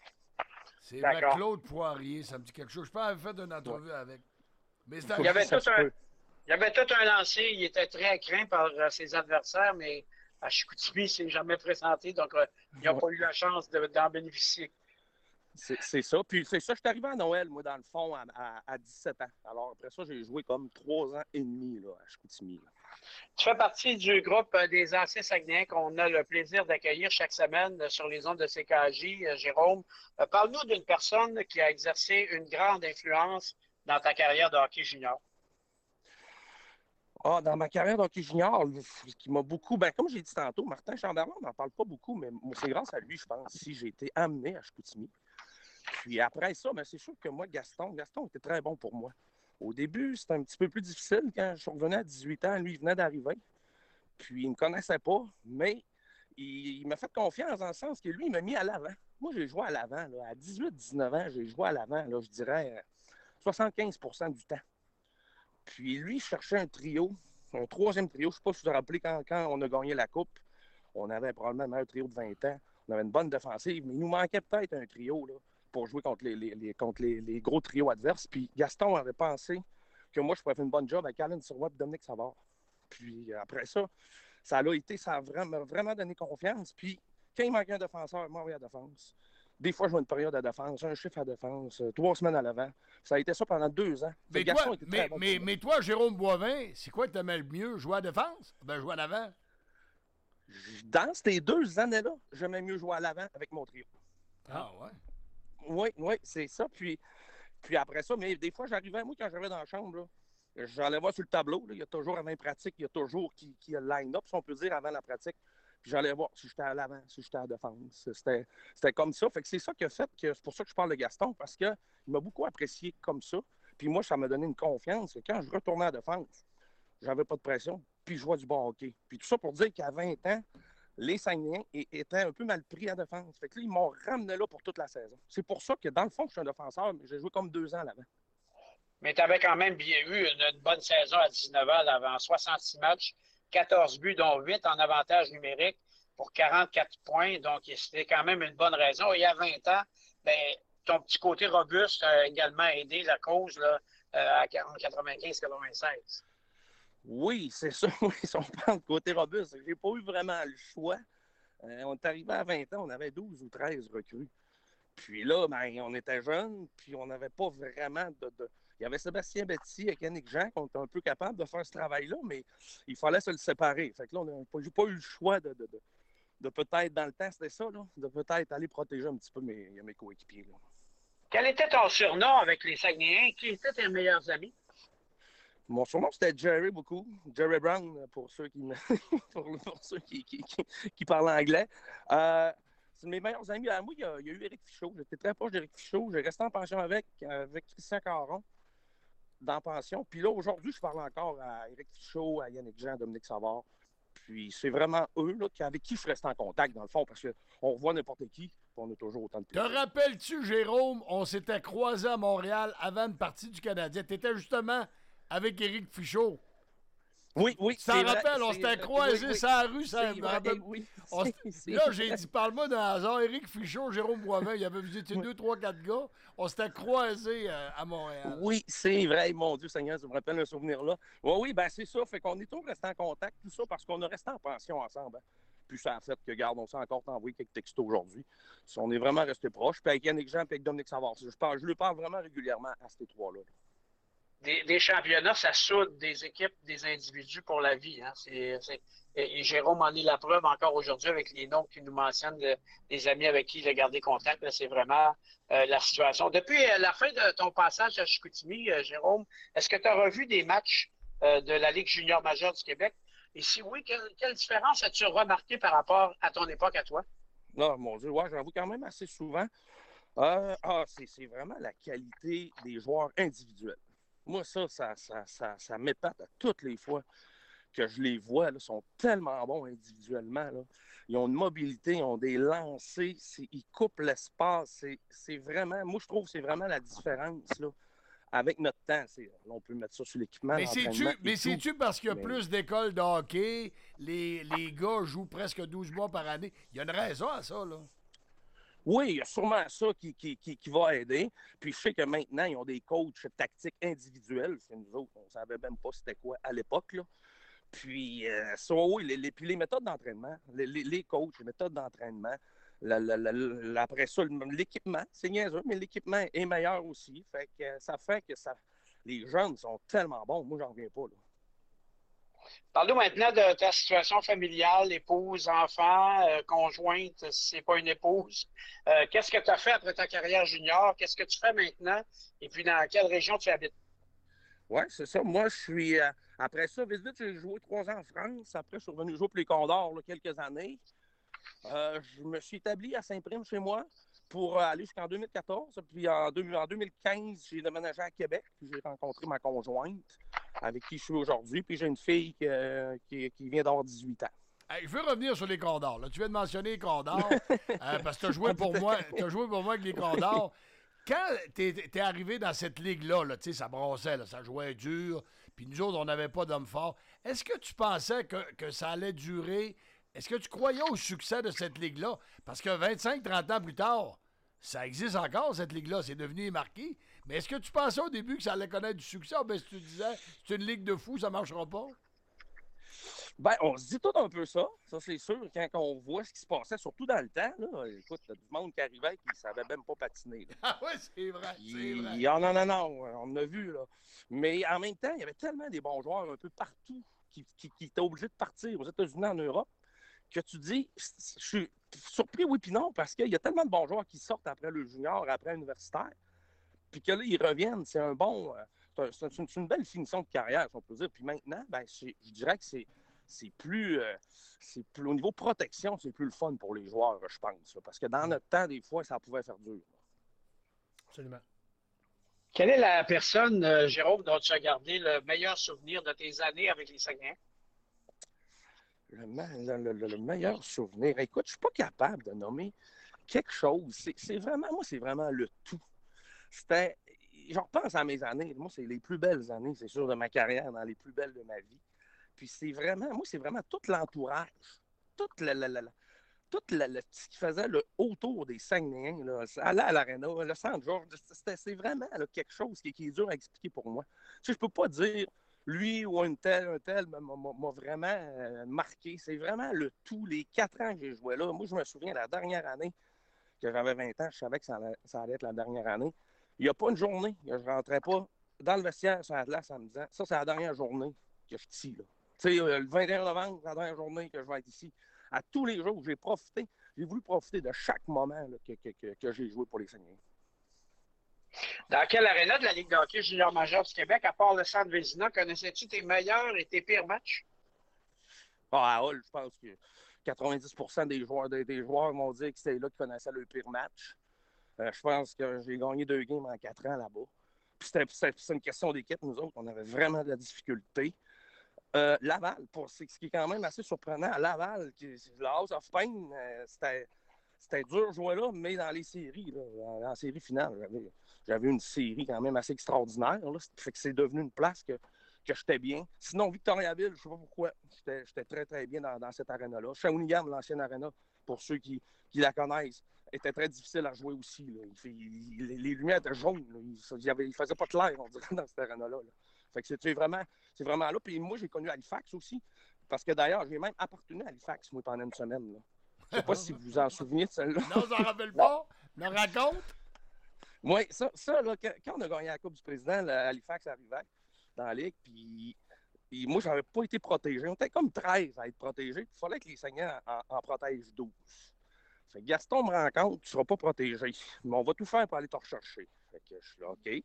C'est vrai, D'accord. Claude Poirier, ça me dit quelque chose. Je peux avoir fait une entrevue avec. Mais c'est un Il y avait Ça tout se un, peut. il y avait tout un lancé. Il était très craint par euh, ses adversaires, mais à Chicoutimi, il ne s'est jamais présenté. Donc, euh, il n'a Ouais. pas eu la chance de- d'en bénéficier. C'est, c'est ça. Puis c'est ça, je suis arrivé à Noël, moi, dans le fond, à, à- à dix-sept ans. Alors après ça, j'ai joué comme trois ans et demi là, à Chicoutimi. là. Tu fais partie du groupe euh, des anciens Saguenayens qu'on a le plaisir d'accueillir chaque semaine euh, sur les ondes de C K J, euh, Jérôme. Euh, Parle-nous d'une personne qui a exercé une grande influence dans ta carrière de hockey junior. Ah, dans ma carrière d'hockey junior, le- ce qui m'a beaucoup, ben, comme j'ai dit tantôt, Martin Chamberlain, on n'en parle pas beaucoup, mais moi, c'est grâce à lui, je pense, si j'ai été amené à Chicoutimi. Puis après ça, ben, c'est sûr que moi, Gaston, Gaston était très bon pour moi. Au début, c'était un petit peu plus difficile. Quand je suis revenu à dix-huit ans, lui, il venait d'arriver. Puis il ne me connaissait pas, mais il, il m'a fait confiance dans le sens que lui, il m'a mis à l'avant. Moi, j'ai joué à l'avant. là. À dix-huit dix-neuf ans, j'ai joué à l'avant, là, je dirais euh, soixante-quinze pour cent du temps. Puis lui, il cherchait un trio, un troisième trio. Je ne sais pas si vous vous rappelez quand, quand on a gagné la Coupe. On avait probablement le meilleur trio de vingt ans. On avait une bonne défensive, mais il nous manquait peut-être un trio là, pour jouer contre les, les- les- contre les, les gros trios adverses. Puis Gaston avait pensé que moi, je pourrais faire une bonne job avec Alan Sirois et Dominique Savard. Puis euh, après ça, ça a été, ça a vraiment, vraiment donné confiance. Puis quand il manquait un défenseur, moi, oui, à défense. Des fois, je jouais une période à défense, un chiffre à défense, euh, trois semaines à l'avant. Ça a été ça pendant deux ans. Mais Fait que Gaston toi, était très mais, bon mais, pour moi. mais toi, Jérôme Boivin, c'est quoi que t'aimais le mieux? Jouer à la défense? Ben, jouer en avant. Dans ces deux années-là, j'aimais mieux jouer à l'avant avec mon trio. Ah ouais. Oui, oui, c'est ça. Puis, puis après ça, mais des fois, j'arrivais, moi, quand j'arrivais dans la chambre, là, j'allais voir sur le tableau, là, il y a toujours avant la pratique, il y a toujours qui, qui a le line-up, si on peut dire, avant la pratique. Puis j'allais voir si j'étais à l'avant, si j'étais à la défense. C'était, c'était comme ça. Fait que c'est ça qui a fait que c'est pour ça que je parle de Gaston, parce qu'il m'a beaucoup apprécié comme ça. Puis moi, ça m'a donné une confiance que quand je retournais à la défense, j'avais pas de pression, puis je jouais du bon hockey. Puis tout ça pour dire qu'à vingt ans, les Saguenayens étaient un peu mal pris à la défense. Fait que là, ils m'ont ramené là pour toute la saison. C'est pour ça que, dans le fond, je suis un défenseur, mais j'ai joué comme deux ans à l'avant. Mais tu avais quand même bien eu une, une bonne saison à dix-neuf ans, avant soixante-six matchs, quatorze buts, dont huit en avantage numérique pour quarante-quatre points. Donc, c'était quand même une bonne raison. Et à vingt ans, ben, ton petit côté robuste a également aidé la cause là, en quatre-vingt-quinze quatre-vingt-seize. Oui, c'est ça. Oui, si on parle de côté robuste, j'ai pas eu vraiment le choix. Euh, on est arrivé à vingt ans, on avait douze ou treize recrues. Puis là, ben, on était jeunes, puis on n'avait pas vraiment de, de... Il y avait Sébastien Betty et Yannick Jean qui étaient un peu capables de faire ce travail-là, mais il fallait se le séparer. Fait que là, on n'a pas, pas eu le choix de, de, de, de peut-être, dans le temps, c'était ça, là, de peut-être aller protéger un petit peu mes, mes coéquipiers. Là. Quel était ton surnom avec les Saguenayens? Qui étaient tes meilleurs amis? Mon surnom, c'était Jerry beaucoup. Jerry Brown, pour ceux qui, pour, pour ceux qui, qui, qui, qui parlent anglais. Euh, c'est mes meilleurs amis. À moi, il y a, il y a eu Éric Fichaud. J'étais très proche d'Éric Fichaud. J'ai resté en pension avec, avec Christian Caron, dans pension. Puis là, aujourd'hui, je parle encore à Éric Fichaud, à Yannick Jean, à Dominique Savard. Puis c'est vraiment eux là, avec qui je reste en contact, dans le fond, parce qu'on revoit n'importe qui, puis on a toujours autant de plaisir. Te rappelles-tu, Jérôme, on s'était croisés à Montréal avant une partie du Canadien. Tu étais justement avec Éric Fichaud. Oui, oui. Tu t'en rappelles, on s'était croisés sur la rue. Ça, me rappelle. Oui, on, là, j'ai dit, parle-moi d'un hasard. Éric Fichaud, Jérôme Boivin, il y avait visité deux, trois, quatre gars. On s'était croisés euh, à Montréal. Oui, c'est vrai. Mon Dieu Seigneur, ça me rappelle un souvenir-là. Oui, oui, ben c'est ça. Fait qu'on est tous restés en contact, tout ça, parce qu'on a resté en pension ensemble. Hein. Puis ça a fait que, regarde, on s'est encore envoyé quelques textos aujourd'hui. On est vraiment restés proches. Puis avec Yannick Jean et avec Dominique Savard, je, parle, je lui parle vraiment régulièrement à ces trois-là. Des, des championnats, ça soude des équipes, des individus pour la vie. Hein. C'est, c'est, et, et Jérôme en est la preuve encore aujourd'hui avec les noms qu'il nous mentionne, de, des amis avec qui il a gardé contact. Là, c'est vraiment euh, la situation. Depuis euh, la fin de ton passage à Chicoutimi, euh, Jérôme, est-ce que tu as revu des matchs euh, de la Ligue junior majeure du Québec? Et si oui, quelle, quelle différence as-tu remarqué par rapport à ton époque à toi? Non, mon Dieu, ouais, j'en vois quand même assez souvent. Euh, ah, c'est, c'est vraiment la qualité des joueurs individuels. Moi, ça, ça, ça, ça, ça m'épate à toutes les fois que je les vois. Ils sont tellement bons individuellement. Là. Ils ont une mobilité, ils ont des lancers, c'est, ils coupent l'espace. C'est, c'est vraiment, moi, je trouve que c'est vraiment la différence là, avec notre temps. C'est, là, on peut mettre ça sur l'équipement. Mais c'est-tu, mais c'est-tu parce qu'il y a mais... plus d'écoles de hockey, les, les gars jouent presque douze mois par année? Il y a une raison à ça, là. Oui, il y a sûrement ça qui, qui, qui, qui va aider. Puis je sais que maintenant, ils ont des coachs tactiques individuels. C'est nous autres, on ne savait même pas c'était quoi à l'époque. Là. Puis, euh, ça, oui, les, les, puis les méthodes d'entraînement, les, les, les coachs, les méthodes d'entraînement, la, la, la, la, après ça, l'équipement, c'est niaiseux, mais l'équipement est meilleur aussi. Fait que ça fait que ça, les jeunes sont tellement bons. Moi, j'en reviens pas. Là. Parle-nous maintenant de ta situation familiale, épouse, enfant, euh, conjointe, si ce n'est pas une épouse. Euh, qu'est-ce que tu as fait après ta carrière junior? Qu'est-ce que tu fais maintenant? Et puis, dans quelle région tu habites? Oui, c'est ça. Moi, je suis... Euh, après ça, vite, vite, j'ai joué trois ans en France. Après, je suis revenu jouer pour les Condors là, quelques années. Euh, je me suis établi à Saint-Prime chez moi pour aller jusqu'en deux mille quatorze. Puis en, deux, en deux mille quinze, j'ai déménagé à Québec. Puis j'ai rencontré ma conjointe avec qui je suis aujourd'hui. Puis j'ai une fille qui, euh, qui, qui vient d'avoir dix-huit ans. Hey, je veux revenir sur les Condors. Là. Tu viens de mentionner les Condors euh, parce que tu as joué pour moi, t'as joué pour moi avec les Condors. Quand tu es arrivé dans cette ligue-là, là, ça brassait, là, ça jouait dur, puis nous autres, on n'avait pas d'hommes forts. Est-ce que tu pensais que, que ça allait durer? Est-ce que tu croyais au succès de cette ligue-là? Parce que vingt-cinq trente ans plus tard, ça existe encore, cette ligue-là. C'est devenu marqué. Mais est-ce que tu pensais au début que ça allait connaître du succès? Ah, ben, si tu disais, c'est une ligue de fous, ça ne marchera pas? Ben, on se dit tout un peu ça. Ça, c'est sûr, quand on voit ce qui se passait, surtout dans le temps. Là, écoute, il y a du monde qui arrivait et qui ne savait même pas patiner. Là. Ah oui, c'est vrai, c'est vrai. Il... Ah, non, non, non, on a vu. Là. Mais en même temps, il y avait tellement des bons joueurs un peu partout qui, qui, qui étaient obligés de partir aux États-Unis, en Europe. que tu dis, je suis surpris, oui, puis non, parce qu'il y a tellement de bons joueurs qui sortent après le junior, après l'universitaire, puis que là, ils reviennent. C'est un bon. Euh, c'est, un, c'est une belle finition de carrière, si on peut dire. Puis maintenant, ben, je dirais que c'est, c'est, plus, euh, c'est plus. Au niveau protection, c'est plus le fun pour les joueurs, je pense. Là, parce que dans notre temps, des fois, ça pouvait faire dur. Absolument. Quelle est la personne, euh, Jérôme, dont tu as gardé le meilleur souvenir de tes années avec les Saguenayens? Le, le, le, le meilleur souvenir. Écoute, je ne suis pas capable de nommer quelque chose. C'est, c'est vraiment, moi, c'est vraiment le tout. C'était, je repense à mes années. Moi, c'est les plus belles années, c'est sûr, de ma carrière, dans les plus belles de ma vie. Puis c'est vraiment, moi, c'est vraiment tout l'entourage, tout le, le, le, tout le, le, ce qui faisait le autour des Saguenayens, là, aller à l'Arena, le Saint-Georges, c'était, c'est vraiment là, quelque chose qui, qui est dur à expliquer pour moi. Tu sais, je peux pas dire lui ou un tel, un tel m'a, m'a vraiment euh, marqué. C'est vraiment le tout, les quatre ans que j'ai joué là. Moi, je me souviens, la dernière année que j'avais vingt ans, je savais que ça allait, ça allait être la dernière année. Il n'y a pas une journée que je ne rentrais pas dans le vestiaire sur la glace en me disant, ça, c'est la dernière journée que je suis ici. Là. Tu sais, le vingt et un novembre, c'est la dernière journée que je vais être ici. À tous les jours, j'ai profité, j'ai voulu profiter de chaque moment là, que, que, que, que j'ai joué pour les Saguenayens. Dans quelle aréna de la Ligue de hockey junior majeur du Québec, à part le Centre Vézina, connaissais-tu tes meilleurs et tes pires matchs? Bon, à Hull, je pense que quatre-vingt-dix pour cent des joueurs, des, des joueurs m'ont dit que c'était là qu'ils connaissaient le pire match. Euh, je pense que j'ai gagné deux games en quatre ans là-bas. Puis c'était, c'était, c'était une question d'équipe, nous autres. On avait vraiment de la difficulté. Euh, Laval, pour, c'est, ce qui est quand même assez surprenant, à Laval, qui, le House of Pain, euh, c'était, c'était dur de jouer là, mais dans les séries, là, dans la série finale, j'avais, j'avais une série quand même assez extraordinaire. Là, fait que c'est devenu une place que, que j'étais bien. Sinon, Victoriaville, je ne sais pas pourquoi, j'étais, j'étais très, très bien dans, dans cette aréna-là. Shawinigan, l'ancienne aréna, pour ceux qui, qui la connaissent, était très difficile à jouer aussi. Là. Il, il, les, les lumières étaient jaunes. Là. Il ne faisait pas clair, on dirait, dans cette aréna-là. Là. Fait que c'est, c'est, vraiment, c'est vraiment là. Puis moi, j'ai connu Halifax aussi. Parce que d'ailleurs, j'ai même appartenu à Halifax, moi, pendant une semaine. Là. Je ne sais pas si vous vous en souvenez de celle-là. Non, je n'en rappelle pas. Me raconte. Oui, ça, ça là, quand on a gagné la Coupe du Président, là, Halifax arrivait dans la Ligue, puis, puis moi, je n'avais pas été protégé. On était comme treize à être protégés. Il fallait que les Saguenayens en, en protègent douze. Fait que Gaston me rencontre, tu ne seras pas protégé, mais on va tout faire pour aller te rechercher. Fait que je suis là, OK.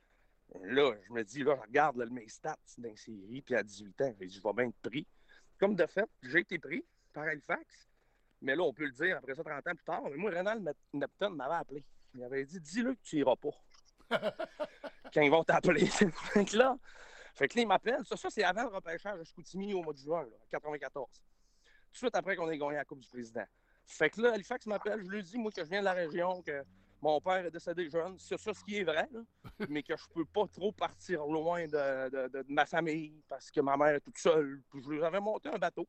Là, je me dis, là, je regarde là, mes stats dans les séries, puis à dix-huit ans, je dis, je vais bien être pris. Comme de fait, j'ai été pris par Halifax, mais là, on peut le dire après ça, trente ans plus tard. Mais moi, Renald Neptune m'avait appelé. Il m'avait dit, dis-le que tu n'iras pas. Quand ils vont t'appeler. fait que là, fait que là, il m'appelle. Ça, ça, c'est avant le repêchage à Chicoutimi au mois de juin, là, quatre-vingt-quatorze. Tout de suite après qu'on ait gagné la Coupe du Président. Fait que là, Halifax m'appelle. Je lui dis, moi, que je viens de la région, que mon père est décédé jeune. C'est ça ce qui est vrai, là, mais que je peux pas trop partir loin de, de, de, de ma famille parce que ma mère est toute seule. Puis je lui avais monté un bateau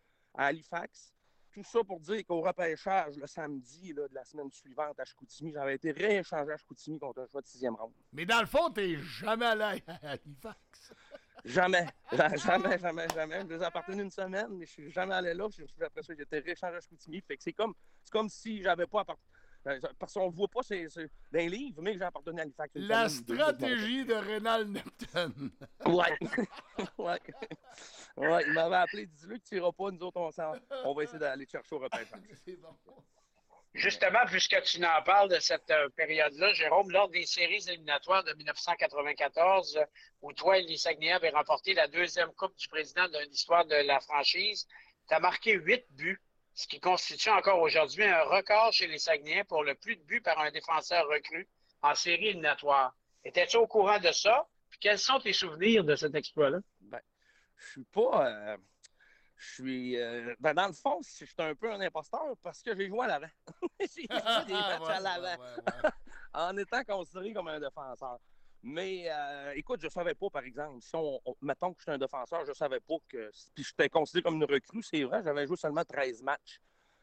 à Halifax. Tout ça pour dire qu'au repêchage, le samedi là, de la semaine suivante à Chicoutimi, j'avais été rééchangé à Chicoutimi contre un choix de sixième ronde. Mais dans le fond, t'es jamais allé à Halifax. Jamais. Jamais, jamais, jamais. Je les ai appartenu une semaine, mais je suis jamais allé là. Après ça, j'ai été rééchangé à Chicoutimi. Fait que c'est comme, c'est comme si j'avais pas appartenu. Parce qu'on ne voit pas c'est, c'est, dans les livres, mais que j'ai appartenu à Halifax. La stratégie de, de Renald Neptune. Ouais. ouais. Ouais, il m'avait appelé, dis-le que tu n'iras pas, nous autres, on, on va essayer d'aller te chercher au repêchage. C'est bon. Justement, puisque tu n'en parles de cette euh, période-là, Jérôme, lors des séries éliminatoires de dix-neuf cent quatre-vingt-quatorze, où toi et les Saguenayens avaient remporté la deuxième Coupe du Président de l'histoire de la franchise, tu as marqué huit buts, ce qui constitue encore aujourd'hui un record chez les Saguenayens pour le plus de buts par un défenseur recru en séries éliminatoires. Étais-tu au courant de ça? Puis quels sont tes souvenirs de cet exploit-là? Ben, je suis pas... Euh... Je suis. Euh, ben dans le fond, je suis un peu un imposteur parce que j'ai joué à l'avant. j'ai joué des matchs ouais, à l'avant. Ouais, ouais, ouais. En étant considéré comme un défenseur. Mais euh, écoute, je savais pas, par exemple, si on, on mettons que je suis un défenseur, je savais pas que. Puis j'étais considéré comme une recrue, c'est vrai, j'avais joué seulement treize matchs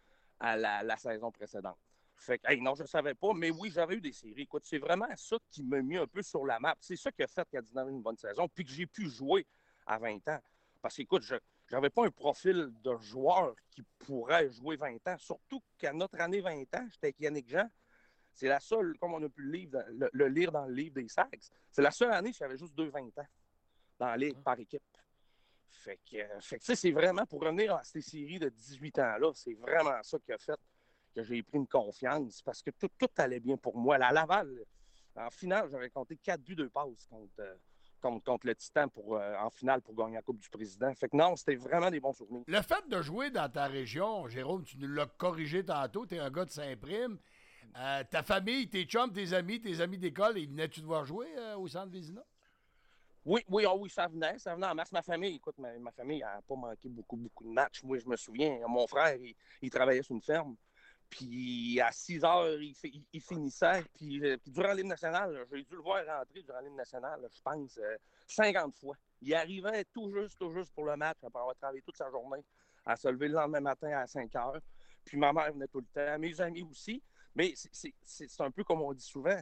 à la, la saison précédente. Fait que, hey, non, je savais pas, mais oui, j'avais eu des séries. Écoute, c'est vraiment ça qui m'a mis un peu sur la map. C'est ça qui a fait qu'à dix-neuf ans, une bonne saison, puis que j'ai pu jouer à vingt ans. Parce que, écoute, je. J'avais pas un profil de joueur qui pourrait jouer vingt ans. Surtout qu'à notre année vingt ans, j'étais avec Yannick Jean. C'est la seule, comme on a pu le, livre, le, le lire dans le livre des Sags, c'est la seule année que j'avais juste deux vingt ans dans la ligue par équipe. Fait que, euh, fait que tu sais, c'est vraiment, pour revenir à ces séries de dix-huit ans-là, c'est vraiment ça qui a fait que j'ai pris une confiance, parce que tout, tout allait bien pour moi. La Laval, en finale, j'avais compté quatre buts, deux passes contre, euh, contre, contre le Titan pour, euh, en finale pour gagner la Coupe du Président. Fait que non, c'était vraiment des bons souvenirs. Le fait de jouer dans ta région, Jérôme, tu nous l'as corrigé tantôt, tu es un gars de Saint-Prime. Euh, ta famille, tes chums, tes amis, tes amis d'école, ils venaient-tu te voir jouer euh, au Centre Vézina? Oui, oui, oh oui, ça venait, ça venait en masse. Ma famille, écoute, ma, ma famille n'a pas manqué beaucoup, beaucoup de matchs. Moi, je me souviens, mon frère, il, il travaillait sur une ferme. Puis à six heures, il, il, il finissait. Puis, puis durant l'hymne national, j'ai dû le voir rentrer durant l'hymne national, je pense, euh, cinquante fois. Il arrivait tout juste, tout juste pour le match, après avoir travaillé toute sa journée, à se lever le lendemain matin à cinq heures. Puis ma mère venait tout le temps, mes amis aussi. Mais c'est, c'est, c'est un peu comme on dit souvent.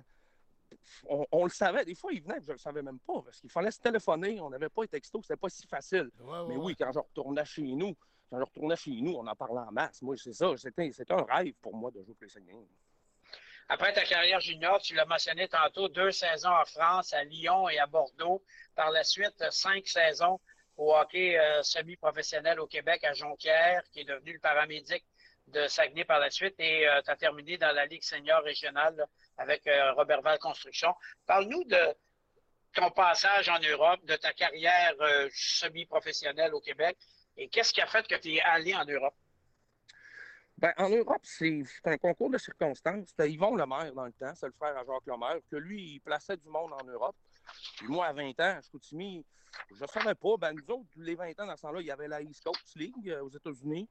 On, on le savait. Des fois, il venait, je ne le savais même pas, parce qu'il fallait se téléphoner. On n'avait pas les textos, c'était pas si facile. Ouais, ouais, Mais oui, ouais. quand je retournais chez nous, quand je retournais chez nous, on en parlait en masse. Moi, c'est ça. C'était, c'était un rêve pour moi de jouer pour les Saguenay. Après ta carrière junior, tu l'as mentionné tantôt, deux saisons en France, à Lyon et à Bordeaux. Par la suite, cinq saisons au hockey euh, semi-professionnel au Québec, à Jonquière, qui est devenu le paramédic de Saguenay par la suite. Et euh, tu as terminé dans la Ligue senior régionale là, avec euh, Robertval Construction. Parle-nous de ton passage en Europe, de ta carrière euh, semi-professionnelle au Québec. Et qu'est-ce qui a fait que tu es allé en Europe? Ben, en Europe, c'est, c'est un concours de circonstances. C'était Yvon Lemaire dans le temps, c'est le frère à Jacques Lemaire, que lui, il plaçait du monde en Europe. Puis moi, à vingt ans, à Chicoutimi, je ne savais pas. Ben, nous autres, les vingt ans, dans ce temps-là, il y avait la East Coast League euh, aux États-Unis.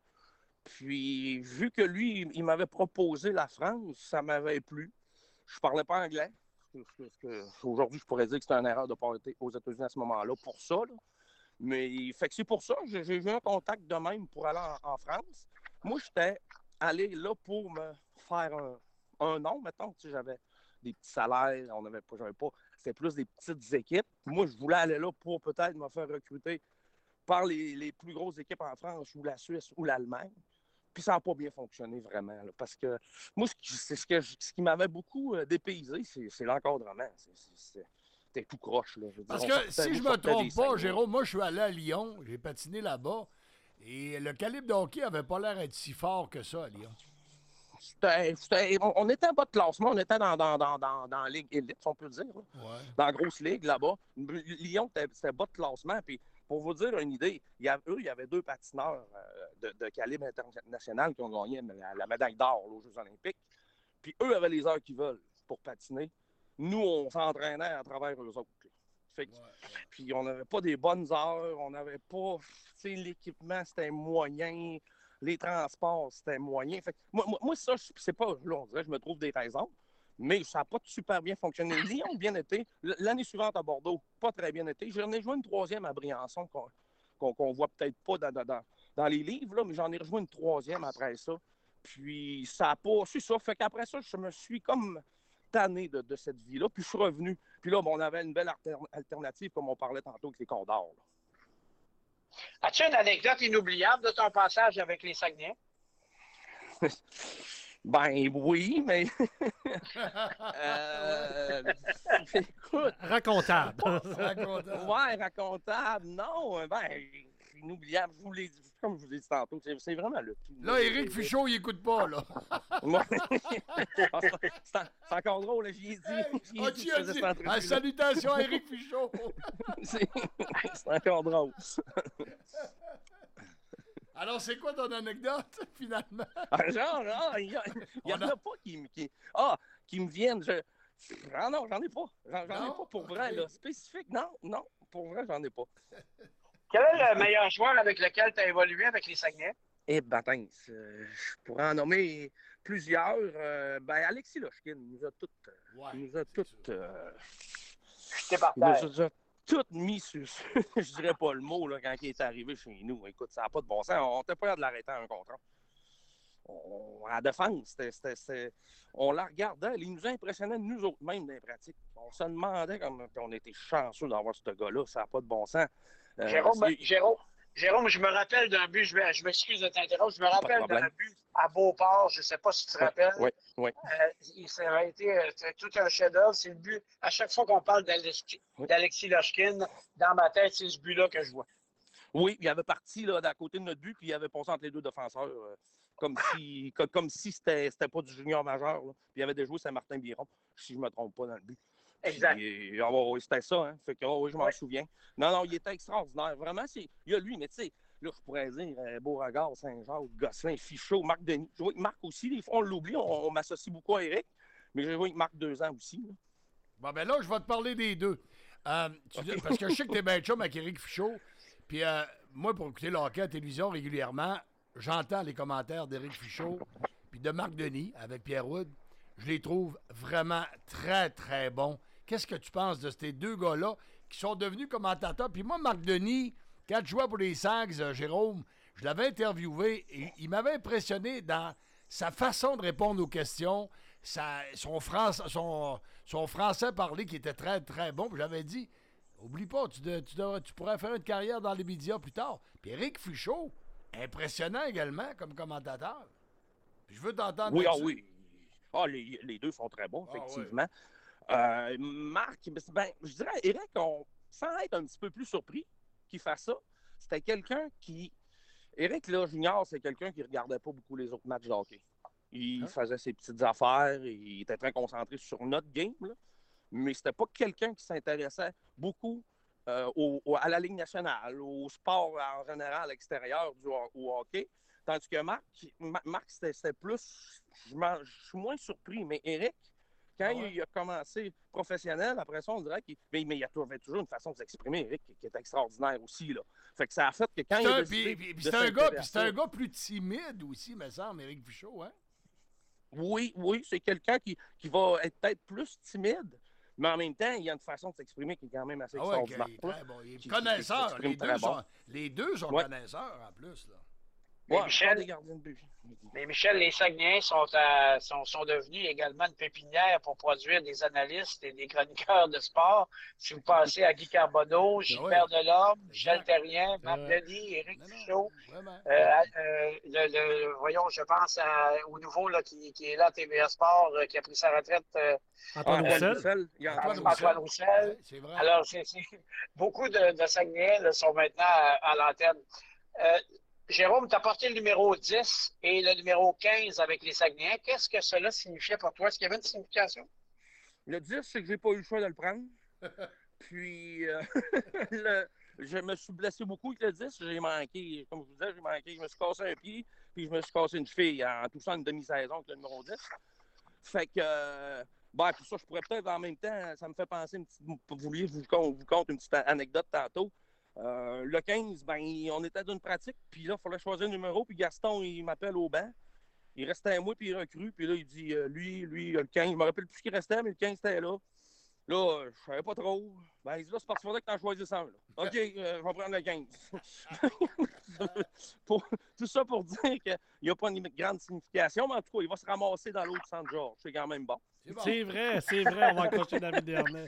Puis, vu que lui, il m'avait proposé la France, ça m'avait plu. Je parlais pas anglais. Aujourd'hui, je pourrais dire que c'était une erreur de ne pas être aux États-Unis à ce moment-là pour ça. Là. Mais fait que c'est pour ça que j'ai, j'ai eu un contact de même pour aller en, en France. Moi, j'étais allé là pour me faire un, un nom, mettons. Tu sais, j'avais des petits salaires, on n'avait pas, j'avais pas. C'était plus des petites équipes. Moi, je voulais aller là pour peut-être me faire recruter par les, les plus grosses équipes en France ou la Suisse ou l'Allemagne. Puis ça n'a pas bien fonctionné vraiment. Là, parce que moi, ce qui, c'est ce, que je, ce qui m'avait beaucoup euh, dépaysé, c'est, c'est l'encadrement. C'est, c'est, c'est, c'était tout croche. Là. Je veux Parce dire, que si je me trompe pas, Jérôme, moi, je suis allé à Lyon, j'ai patiné là-bas, et le calibre de hockey n'avait pas l'air d'être si fort que ça à Lyon. C'était, c'était, on, on était en bas de classement, on était dans, dans, dans, dans, dans la Ligue élite, si on peut dire. Là. Ouais. Dans la grosse ligue, là-bas. Lyon, c'était, c'était bas de classement. Puis, pour vous dire une idée, il y avait, eux, il y avait deux patineurs euh, de, de calibre international qui ont gagné la, la médaille d'or là, aux Jeux olympiques. Puis, eux avaient les heures qu'ils veulent pour patiner. Nous, on s'entraînait à travers eux autres. Fait que, ouais, ouais. Puis, on n'avait pas des bonnes heures, on n'avait pas... Tu sais, l'équipement, c'était moyen... Les transports, c'était moyen. Fait que moi, moi, moi, ça, c'est pas, là, on dirait, je me trouve des raisons, mais ça n'a pas super bien fonctionné. Lyon, bien été. L'année suivante à Bordeaux, pas très bien été. J'en ai rejoint une troisième à Briançon, qu'on qu'on, qu'on voit peut-être pas dans, dans, dans les livres, là, mais j'en ai rejoint une troisième après ça. Puis ça n'a pas. C'est ça. Fait qu'après ça, je me suis comme tanné de, de cette vie-là. Puis je suis revenu. Puis là, bon, on avait une belle alter- alternative, comme on parlait tantôt avec les Condors. Là. As-tu une anecdote inoubliable de ton passage avec les Saguenay? Ben oui, mais... euh, écoute... Racontable. racontable. Ouais, racontable. Non, ben, inoubliable. Je vous l'ai dit, comme je vous l'ai dit tantôt, c'est, c'est vraiment le tout. Là, Éric Fichot, il écoute pas, là. c'est, c'est encore drôle, là, j'y ai dit. J'y ai ah, dit, tu as dit. Ah, salutations à Éric Fichot. c'est, c'est encore drôle. Alors, c'est quoi ton anecdote, finalement? Ah, genre, ah, il n'y en a... a pas qui, qui, ah, qui me viennent. Je... Ah non, j'en ai pas. J'en, j'en ai pas pour vrai, là. Spécifique, non, non, pour vrai, j'en ai pas. Quel est le meilleur joueur avec lequel tu as évolué avec les Saguenay? Eh ben, euh, je pourrais en nommer plusieurs. Euh, ben, Alexis Lochkin, il nous a toutes... Ouais, il nous a toutes... Euh, il nous a toutes mis sur... je dirais pas le mot, là, quand il est arrivé chez nous. Écoute, ça n'a pas de bon sens. On n'était pas de l'arrêter à un contre un. On, à la défense, c'était, c'était, c'était, on la regardait. Il nous impressionnait, nous autres mêmes, dans les pratiques. On se demandait, comme on était chanceux d'avoir ce gars-là. Ça n'a pas de bon sens. Euh, Jérôme, que... Jérôme, Jérôme, je me rappelle d'un but, je, vais, je m'excuse de t'interrompre, je me rappelle d'un but à Beauport, je ne sais pas si tu te rappelles. Oui, oui. Euh, ça a été euh, tout un chef-d'œuvre. C'est le but, à chaque fois qu'on parle d'Alexis, oui. d'Alexis Lochkin, dans ma tête, c'est ce but-là que je vois. Oui, il avait parti là, d'à côté de notre but, puis il avait passé entre les deux défenseurs, euh, comme si comme, comme si c'était c'était pas du junior majeur. Là. Puis il avait déjà joué Saint-Martin Biron, si je ne me trompe pas dans le but. Exact. Puis, ah, ouais, ouais, c'était ça, hein. Fait que ah, oui, je m'en Ouais. souviens. Non, non, il était extraordinaire. Vraiment, c'est. Il y a lui, mais tu sais, là, je pourrais dire euh, Beauregard, Saint-Jacques, Gosselin, Fichot, Marc Denis. J'ai joué avec Marc aussi, des fois, on l'oublie, on, on m'associe beaucoup à Eric, mais j'ai joué avec Marc deux ans aussi. Là. Bon, ben là, je vais te parler des deux. Euh, tu dis- parce que je sais que t'es bien chum avec Éric Fichaud. Puis euh, moi, pour écouter le hockey à la télévision régulièrement, j'entends les commentaires d'Éric Fichaud puis de Marc Denis avec Pierre Wood. Je les trouve vraiment très, très bons. Qu'est-ce que tu penses de ces deux gars-là qui sont devenus commentateurs? Puis moi, Marc Denis, quand je jouais pour les Sags, euh, Jérôme, je l'avais interviewé et il m'avait impressionné dans sa façon de répondre aux questions, sa- son, France, son, son français parlé qui était très, très bon. Puis j'avais dit, oublie pas, tu, de- tu, devrais- tu pourrais faire une carrière dans les médias plus tard. Puis Éric Fichaud, impressionnant également comme commentateur. Puis je veux t'entendre Oui, ah là-dessus. oui. Ah, les, les deux sont très bons, Ah, effectivement. Euh, Marc, ben, je dirais, Eric, on, sans être un petit peu plus surpris qu'il fasse ça, c'était quelqu'un qui. Eric, là, junior, c'est quelqu'un qui regardait pas beaucoup les autres matchs de hockey. Il faisait ses petites affaires, il était très concentré sur notre game, là, mais c'était pas quelqu'un qui s'intéressait beaucoup euh, au, au- à la Ligue nationale, au sport en général à l'extérieur du ho- au hockey. Tandis que Marc, Ma- Marc c'était c'était plus. Je m'en- je suis moins surpris, mais Eric, quand Ah ouais? il a commencé professionnel, après ça, on dirait qu'il mais, mais il avait toujours une façon de s'exprimer, Eric, qui, qui est extraordinaire aussi. Là. Fait que ça a fait que quand C'est il a un, décidé puis- puis- puis de c'est un, gars- puis c'est un s'intéresser- gars plus timide aussi, me semble, Éric Fichaud, hein? Oui, oui, c'est quelqu'un qui, qui va être peut-être plus timide, mais en même temps, il y a une façon de s'exprimer qui est quand même assez Ah ouais, extraordinaire. qu'il est très bon. Il est Qui- qui- connaisseur. qui s'exprime Les deux, très bon. sont, les deux sont Ouais. connaisseurs en plus. Là. Mais Ouais, Michel- encore des gardiens de but. Mais Michel, les Saguenayens sont, à- sont, sont devenus également une pépinière pour produire des analystes et des chroniqueurs de sport. Si vous pensez à Guy Carbonneau, Gilbert Delorme, Michel Terrien, Marc Denis, Éric Fichaud, euh, euh, le, le- voyons, je pense à- au nouveau là, qui, qui est là à T V A Sport, euh, qui a pris sa retraite. euh, Antoine Ah, Roussel. Roussel, il y a Antoine, Antoine Roussel. C'est vrai. Alors, c'est, c'est- beaucoup de, de Saguenayens là, sont maintenant à, à l'antenne. Euh, Jérôme, tu as porté le numéro dix et le numéro quinze avec les Saguenayens. Qu'est-ce que cela signifiait pour toi? Est-ce qu'il y avait une signification? Le dix, c'est que j'ai pas eu le choix de le prendre. Puis, euh, le- je me suis blessé beaucoup avec le dix. J'ai manqué, comme je vous disais, j'ai manqué. Je me suis cassé un pied, puis je me suis cassé une cheville en touchant une demi-saison avec le numéro dix. Fait que, euh, ben, puis ça, je pourrais peut-être en même temps, ça me fait penser une petite. Vous vouliez, je vous conte, vous conte une petite anecdote tantôt. Euh, le quinze, ben, on était d'une pratique, puis là, il fallait choisir un numéro, puis Gaston, il m'appelle au banc. Il restait à moi, puis il recrue, puis là, il dit, euh, lui, lui, le quinze, je me rappelle plus ce qui restait, mais le quinze était là. Là, euh, je savais pas trop. Ben, il dit, là, c'est parce qu'il faudrait que tu en choisisses un, là. OK, euh, je vais prendre le quinze. Pour- tout ça pour dire qu'il n'y a pas une grande signification, mais en tout cas, il va se ramasser dans l'autre centre Georges. C'est quand même bon. C'est vrai, c'est vrai, on va accrocher David Dernay.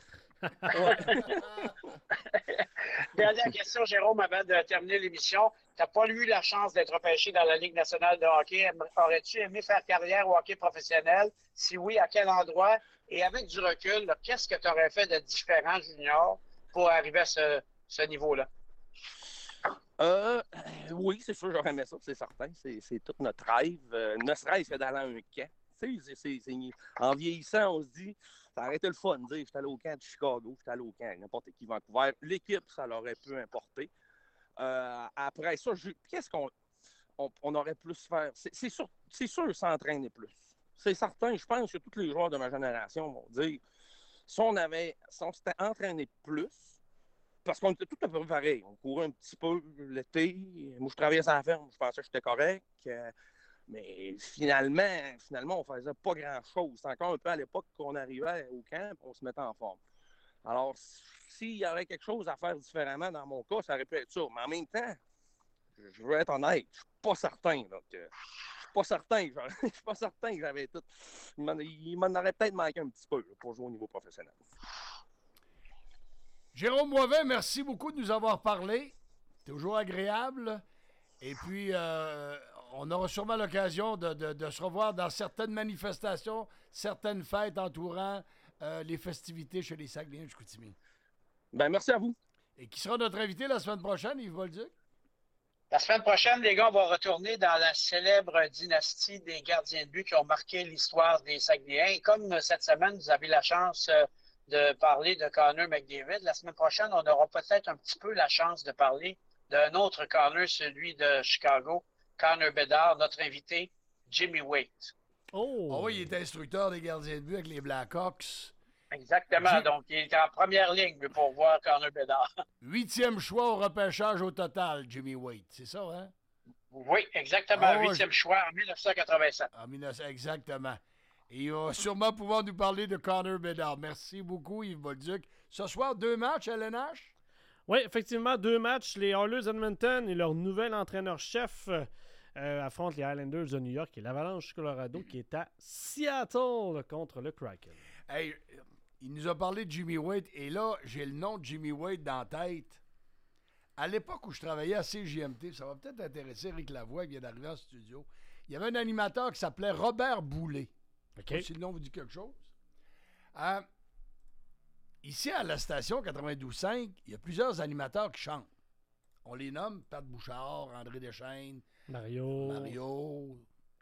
Dernière question, Jérôme, avant de terminer l'émission. Tu n'as pas eu la chance d'être repêché dans la Ligue nationale de hockey. Aurais-tu aimé faire carrière au hockey professionnel? Si oui, à quel endroit? Et avec du recul, là, qu'est-ce que tu aurais fait de différent, Junior, pour arriver à ce, ce niveau-là? Euh, oui, c'est sûr, j'aurais aimé ça, c'est certain. C'est, c'est tout notre rêve. Euh, ne serait-ce que d'aller à un camp. Tu sais, c'est, c'est, c'est- en vieillissant, on se dit, ça aurait été le fun de dire, j'étais allé au camp de Chicago, j'étais allé au camp n'importe qui, Vancouver. L'équipe, ça l'aurait pu importer. Euh, après ça, je- qu'est-ce qu'on on, on aurait plus faire? C'est, c'est sûr, c'est sûr s'entraîner plus. C'est certain, je pense que tous les joueurs de ma génération vont dire, si on avait, si on s'était entraîné plus, parce qu'on était tout à peu pareil. On courait un petit peu l'été. Moi, je travaillais sur la ferme. Je pensais que j'étais correct. Euh, mais finalement, finalement, on faisait pas grand-chose. C'est encore un peu à l'époque qu'on arrivait au camp et on se mettait en forme. Alors, s'il y avait quelque chose à faire différemment dans mon cas, ça aurait pu être ça. Mais en même temps, je je veux être honnête, je suis pas certain. Donc, euh, je suis pas certain. que j'aurais- Je suis pas certain que j'avais tout. Il m'en, il m'en aurait peut-être manqué un petit peu là, pour jouer au niveau professionnel. Jérôme Boivin, merci beaucoup de nous avoir parlé. Toujours agréable. Et puis, euh, on aura sûrement l'occasion de, de- de se revoir dans certaines manifestations, certaines fêtes entourant euh, les festivités chez les Saguenayens de Chicoutimi. Ben, merci à vous. Et qui sera notre invité la semaine prochaine, Yves Bolduc? La semaine prochaine, les gars, on va retourner dans la célèbre dynastie des gardiens de but qui ont marqué l'histoire des Saguenayens. Et comme cette semaine, vous avez la chance de parler de Connor McDavid, la semaine prochaine, on aura peut-être un petit peu la chance de parler d'un autre Connor, celui de Chicago, Connor Bedard, notre invité, Jimmy Waite. Oh! oh oui, il est instructeur des gardiens de but avec les Blackhawks. Exactement. Jim... Donc, il est en première ligne pour voir Connor Bedard. Huitième choix au repêchage au total, Jimmy Waite. C'est ça, hein? Oui, exactement. Oh, Huitième je... choix en dix-neuf cent quatre-vingt-sept. En mille neuf cents, exactement. Et il va sûrement pouvoir nous parler de Connor Bedard. Merci beaucoup, Yves Bolduc. Ce soir, deux matchs à L N H? Oui, effectivement, deux matchs. Les Oilers Edmonton et leur nouvel entraîneur-chef euh, affrontent les Islanders de New York et l'Avalanche Colorado qui est à Seattle contre le Kraken. Hey, il nous a parlé de Jimmy Waite et là, j'ai le nom de Jimmy Waite dans la tête. À l'époque où je travaillais à C J M T, ça va peut-être intéresser Eric Lavoie qui vient d'arriver en studio, il y avait un animateur qui s'appelait Robert Boulet. Okay. Si le nom vous dit quelque chose. Euh, ici, à la station quatre-vingt-douze cinq, il y a plusieurs animateurs qui chantent. On les nomme Pat Bouchard, André Deschênes, Mario, Mario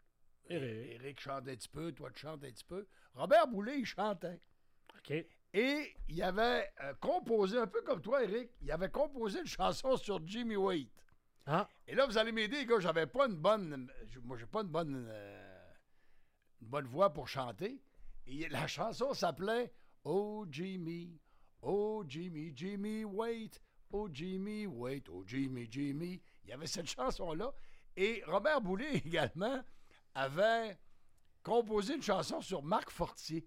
Éric. Éric chante un petit peu, toi tu chantes un petit peu. Robert Boulet, il chantait. OK. Et il avait euh, composé, un peu comme toi, Éric, il avait composé une chanson sur Jimmy Waite. Ah. Et là, vous allez m'aider, les gars, j'avais pas une bonne... Moi, j'ai pas une bonne... Euh, une bonne voix pour chanter. Et la chanson s'appelait « Oh, Jimmy, oh, Jimmy, Jimmy Waite, oh, Jimmy Waite, oh, Jimmy, Jimmy ». Il y avait cette chanson-là. Et Robert Boulet, également, avait composé une chanson sur Marc Fortier.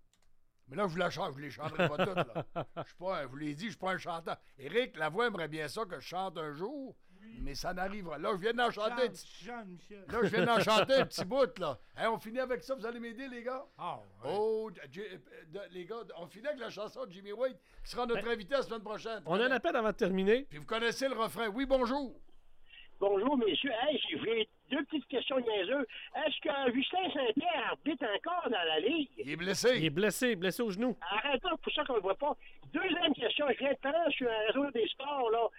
Mais là, je vous la chante, je ne les chanterai pas toutes. Là. Je suis pas, je vous l'ai dit, je ne suis pas un chanteur. Éric Lavoie aimerait bien ça que je chante un jour, oui. Mais ça n'arrivera. Là, je viens d'en chanter. Chante, chante, Michel. Là, je viens d'en chanter un petit bout, là. Hein, on finit avec ça, vous allez m'aider, les gars? Ah, ouais. Oh, J- de, les gars, on finit avec la chanson de Jimmy Waite, qui sera notre ben, invité la semaine prochaine. On a un appel avant de terminer. Puis vous connaissez le refrain. Oui, bonjour. Bonjour, messieurs. Hey, j'ai deux petites questions niaiseuses. Est-ce que Justin Saint-Pierre arbitre encore dans la Ligue? Il est blessé. Il est blessé, blessé au genou. Arrête-toi, pour ça qu'on ne le voit pas. Deuxième question. Je viens de prendre sur un réseau des sports, là,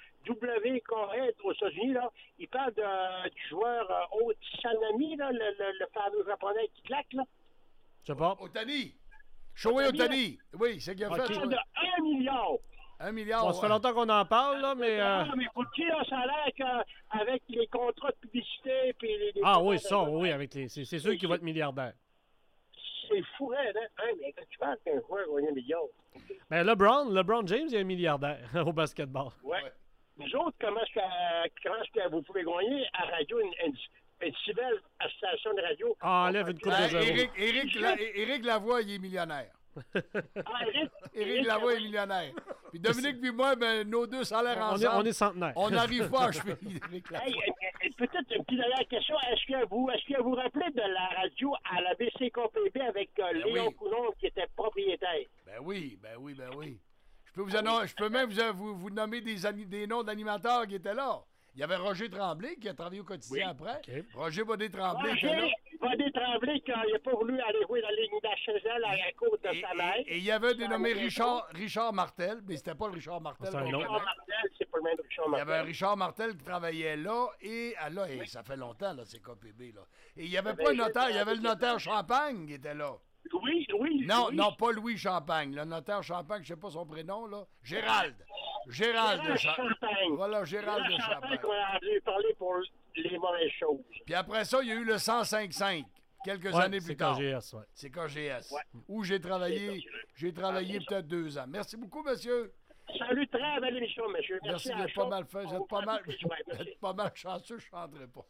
W Corée aux États-Unis, là. Il parle de, du joueur euh, Otsanami, là, le, le, le fameux japonais qui claque, là. Je sais pas. Otani. Shohei Otani. Oui, c'est qu'il a okay. fait. Il parle de un milliard. Un milliard. Bon, ça fait longtemps qu'on en parle, là, mais... Euh... Non, mais pour qui, là, ça a l'air qu'avec les contrats de publicité puis les... les ah oui, ça, oui, avec les... C'est, c'est sûr qu'il va être milliardaire. C'est fou, hein, hein, mais quand tu parles qu'un joueur gagne un milliard... Ben, LeBron, LeBron James, il est un milliardaire au basketball. Ouais. ouais. Nous autres, comment est-ce que, comment est-ce que vous pouvez gagner à radio une, une, une si belle station de radio? Ah, enlève une coupe de zéro. Éric, Éric, La, Éric Lavoie, il est millionnaire. Ah, Éric, Éric Lavoie est millionnaire. Puis Dominique puis moi, ben, nos deux salaires on ensemble. Est, on est centenaires. On n'arrive pas à achever Éric Lavoie. Hey, peut-être une petite dernière question. Est-ce que vous est-ce que vous rappelez de la radio à la B C K P B avec euh, ben Léon oui. Coulombe qui était propriétaire? Ben oui, ben oui, ben oui. Je peux, vous annon- je peux même vous, vous, vous nommer des, ani- des noms d'animateurs qui étaient là. Il y avait Roger Tremblay qui a travaillé au quotidien oui. après. Okay. Roger Bodé-Tremblay était là. Bodé-Tremblay qui n'a pas voulu aller jouer dans la Ligue nationale à la cause de et, sa mère. Et il y avait dénommé Richard, Richard Martel, mais c'était pas le Richard Martel. C'est Richard Martel, c'est pas le même Richard Martel. Il y avait un Richard Martel qui travaillait là, et là, et oui. ça fait longtemps, là, c'est K P B, là. Et il n'y avait pas un notaire, il y avait le notaire Champagne qui était là. Oui, oui. Non, oui. non, pas Louis Champagne. Le notaire Champagne, je ne sais pas son prénom, là. Gérald. Gérald, Gérald de Cha- Champagne. Voilà, Gérald, Gérald de Champagne. Champagne qu'on a entendu parler pour les mauvaises choses. Puis après ça, il y a eu le cent cinq cinq, quelques ouais, années plus tard. C'est K G S, ouais. C'est K G S. Ouais. Où j'ai travaillé, j'ai travaillé peut-être deux ans. Merci beaucoup, monsieur. Salut, très belle émission, monsieur. Merci, vous êtes pas mal fait. Vous êtes pas mal, vous êtes pas mal chanceux, je ne chanterai pas.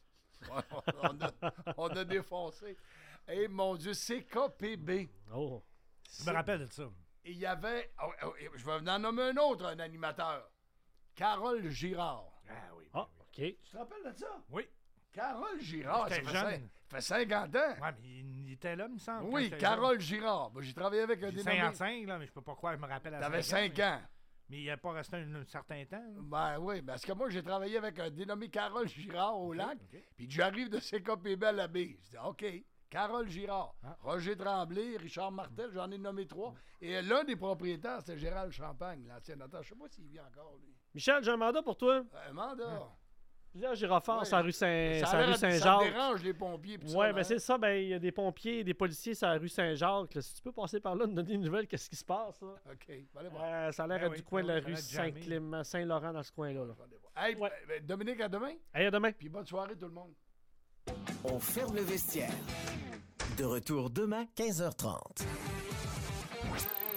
on, a, on a défoncé. Eh, mon Dieu, c'est K P B. Oh. Je me rappelle de ça. Et il y avait, oh, oh, je vais en nommer un autre, un animateur. Carole Girard. Ah oui. Ah, OK. Tu te rappelles de ça? Oui. Carole Girard, ça fait, jeune. Cinq, ça fait cinquante ans. Oui, mais il était là, il me semble. Oui, Carole jeune. Girard. Moi, j'ai travaillé avec un dénommé. cinquante-cinq, là, mais je peux pas croire, je me rappelle à T'avais cinq ans. ans. Mais il n'a pas resté un, un certain temps. Là. Ben oui, parce que moi, j'ai travaillé avec un dénommé Carole Girard au okay, lac. Okay. Puis j'arrive de C K P B à la baie. Je dis, OK. Carole Girard, ah. Roger Tremblay, Richard Martel, j'en ai nommé trois. Et l'un des propriétaires, c'était Gérald Champagne, l'ancien notaire. Je ne sais pas s'il vit encore, lui. Michel, j'ai un mandat pour toi. Un mandat. Ah. Plusieurs gyrophares Ouais. sur la rue, Saint... Ça a sur la l'air- rue Saint-Jacques. Ça dérange les pompiers. pis ça, Oui, là, ben hein? c'est ça. Ben, il y a des pompiers et des policiers sur la rue Saint-Jacques. là. Si tu peux passer par là, nous donner une nouvelle, qu'est-ce qui se passe? Là? OK, va aller voir. Euh, ça a l'air Ben être oui, du coin ben de la oui, rue ça a l'air de Saint-Clément, Saint-Laurent, dans ce coin-là. là. Hey, ben, Dominique, à demain. Hey, à demain. Puis bonne soirée, tout le monde. On ferme le vestiaire. De retour demain, quinze heures trente.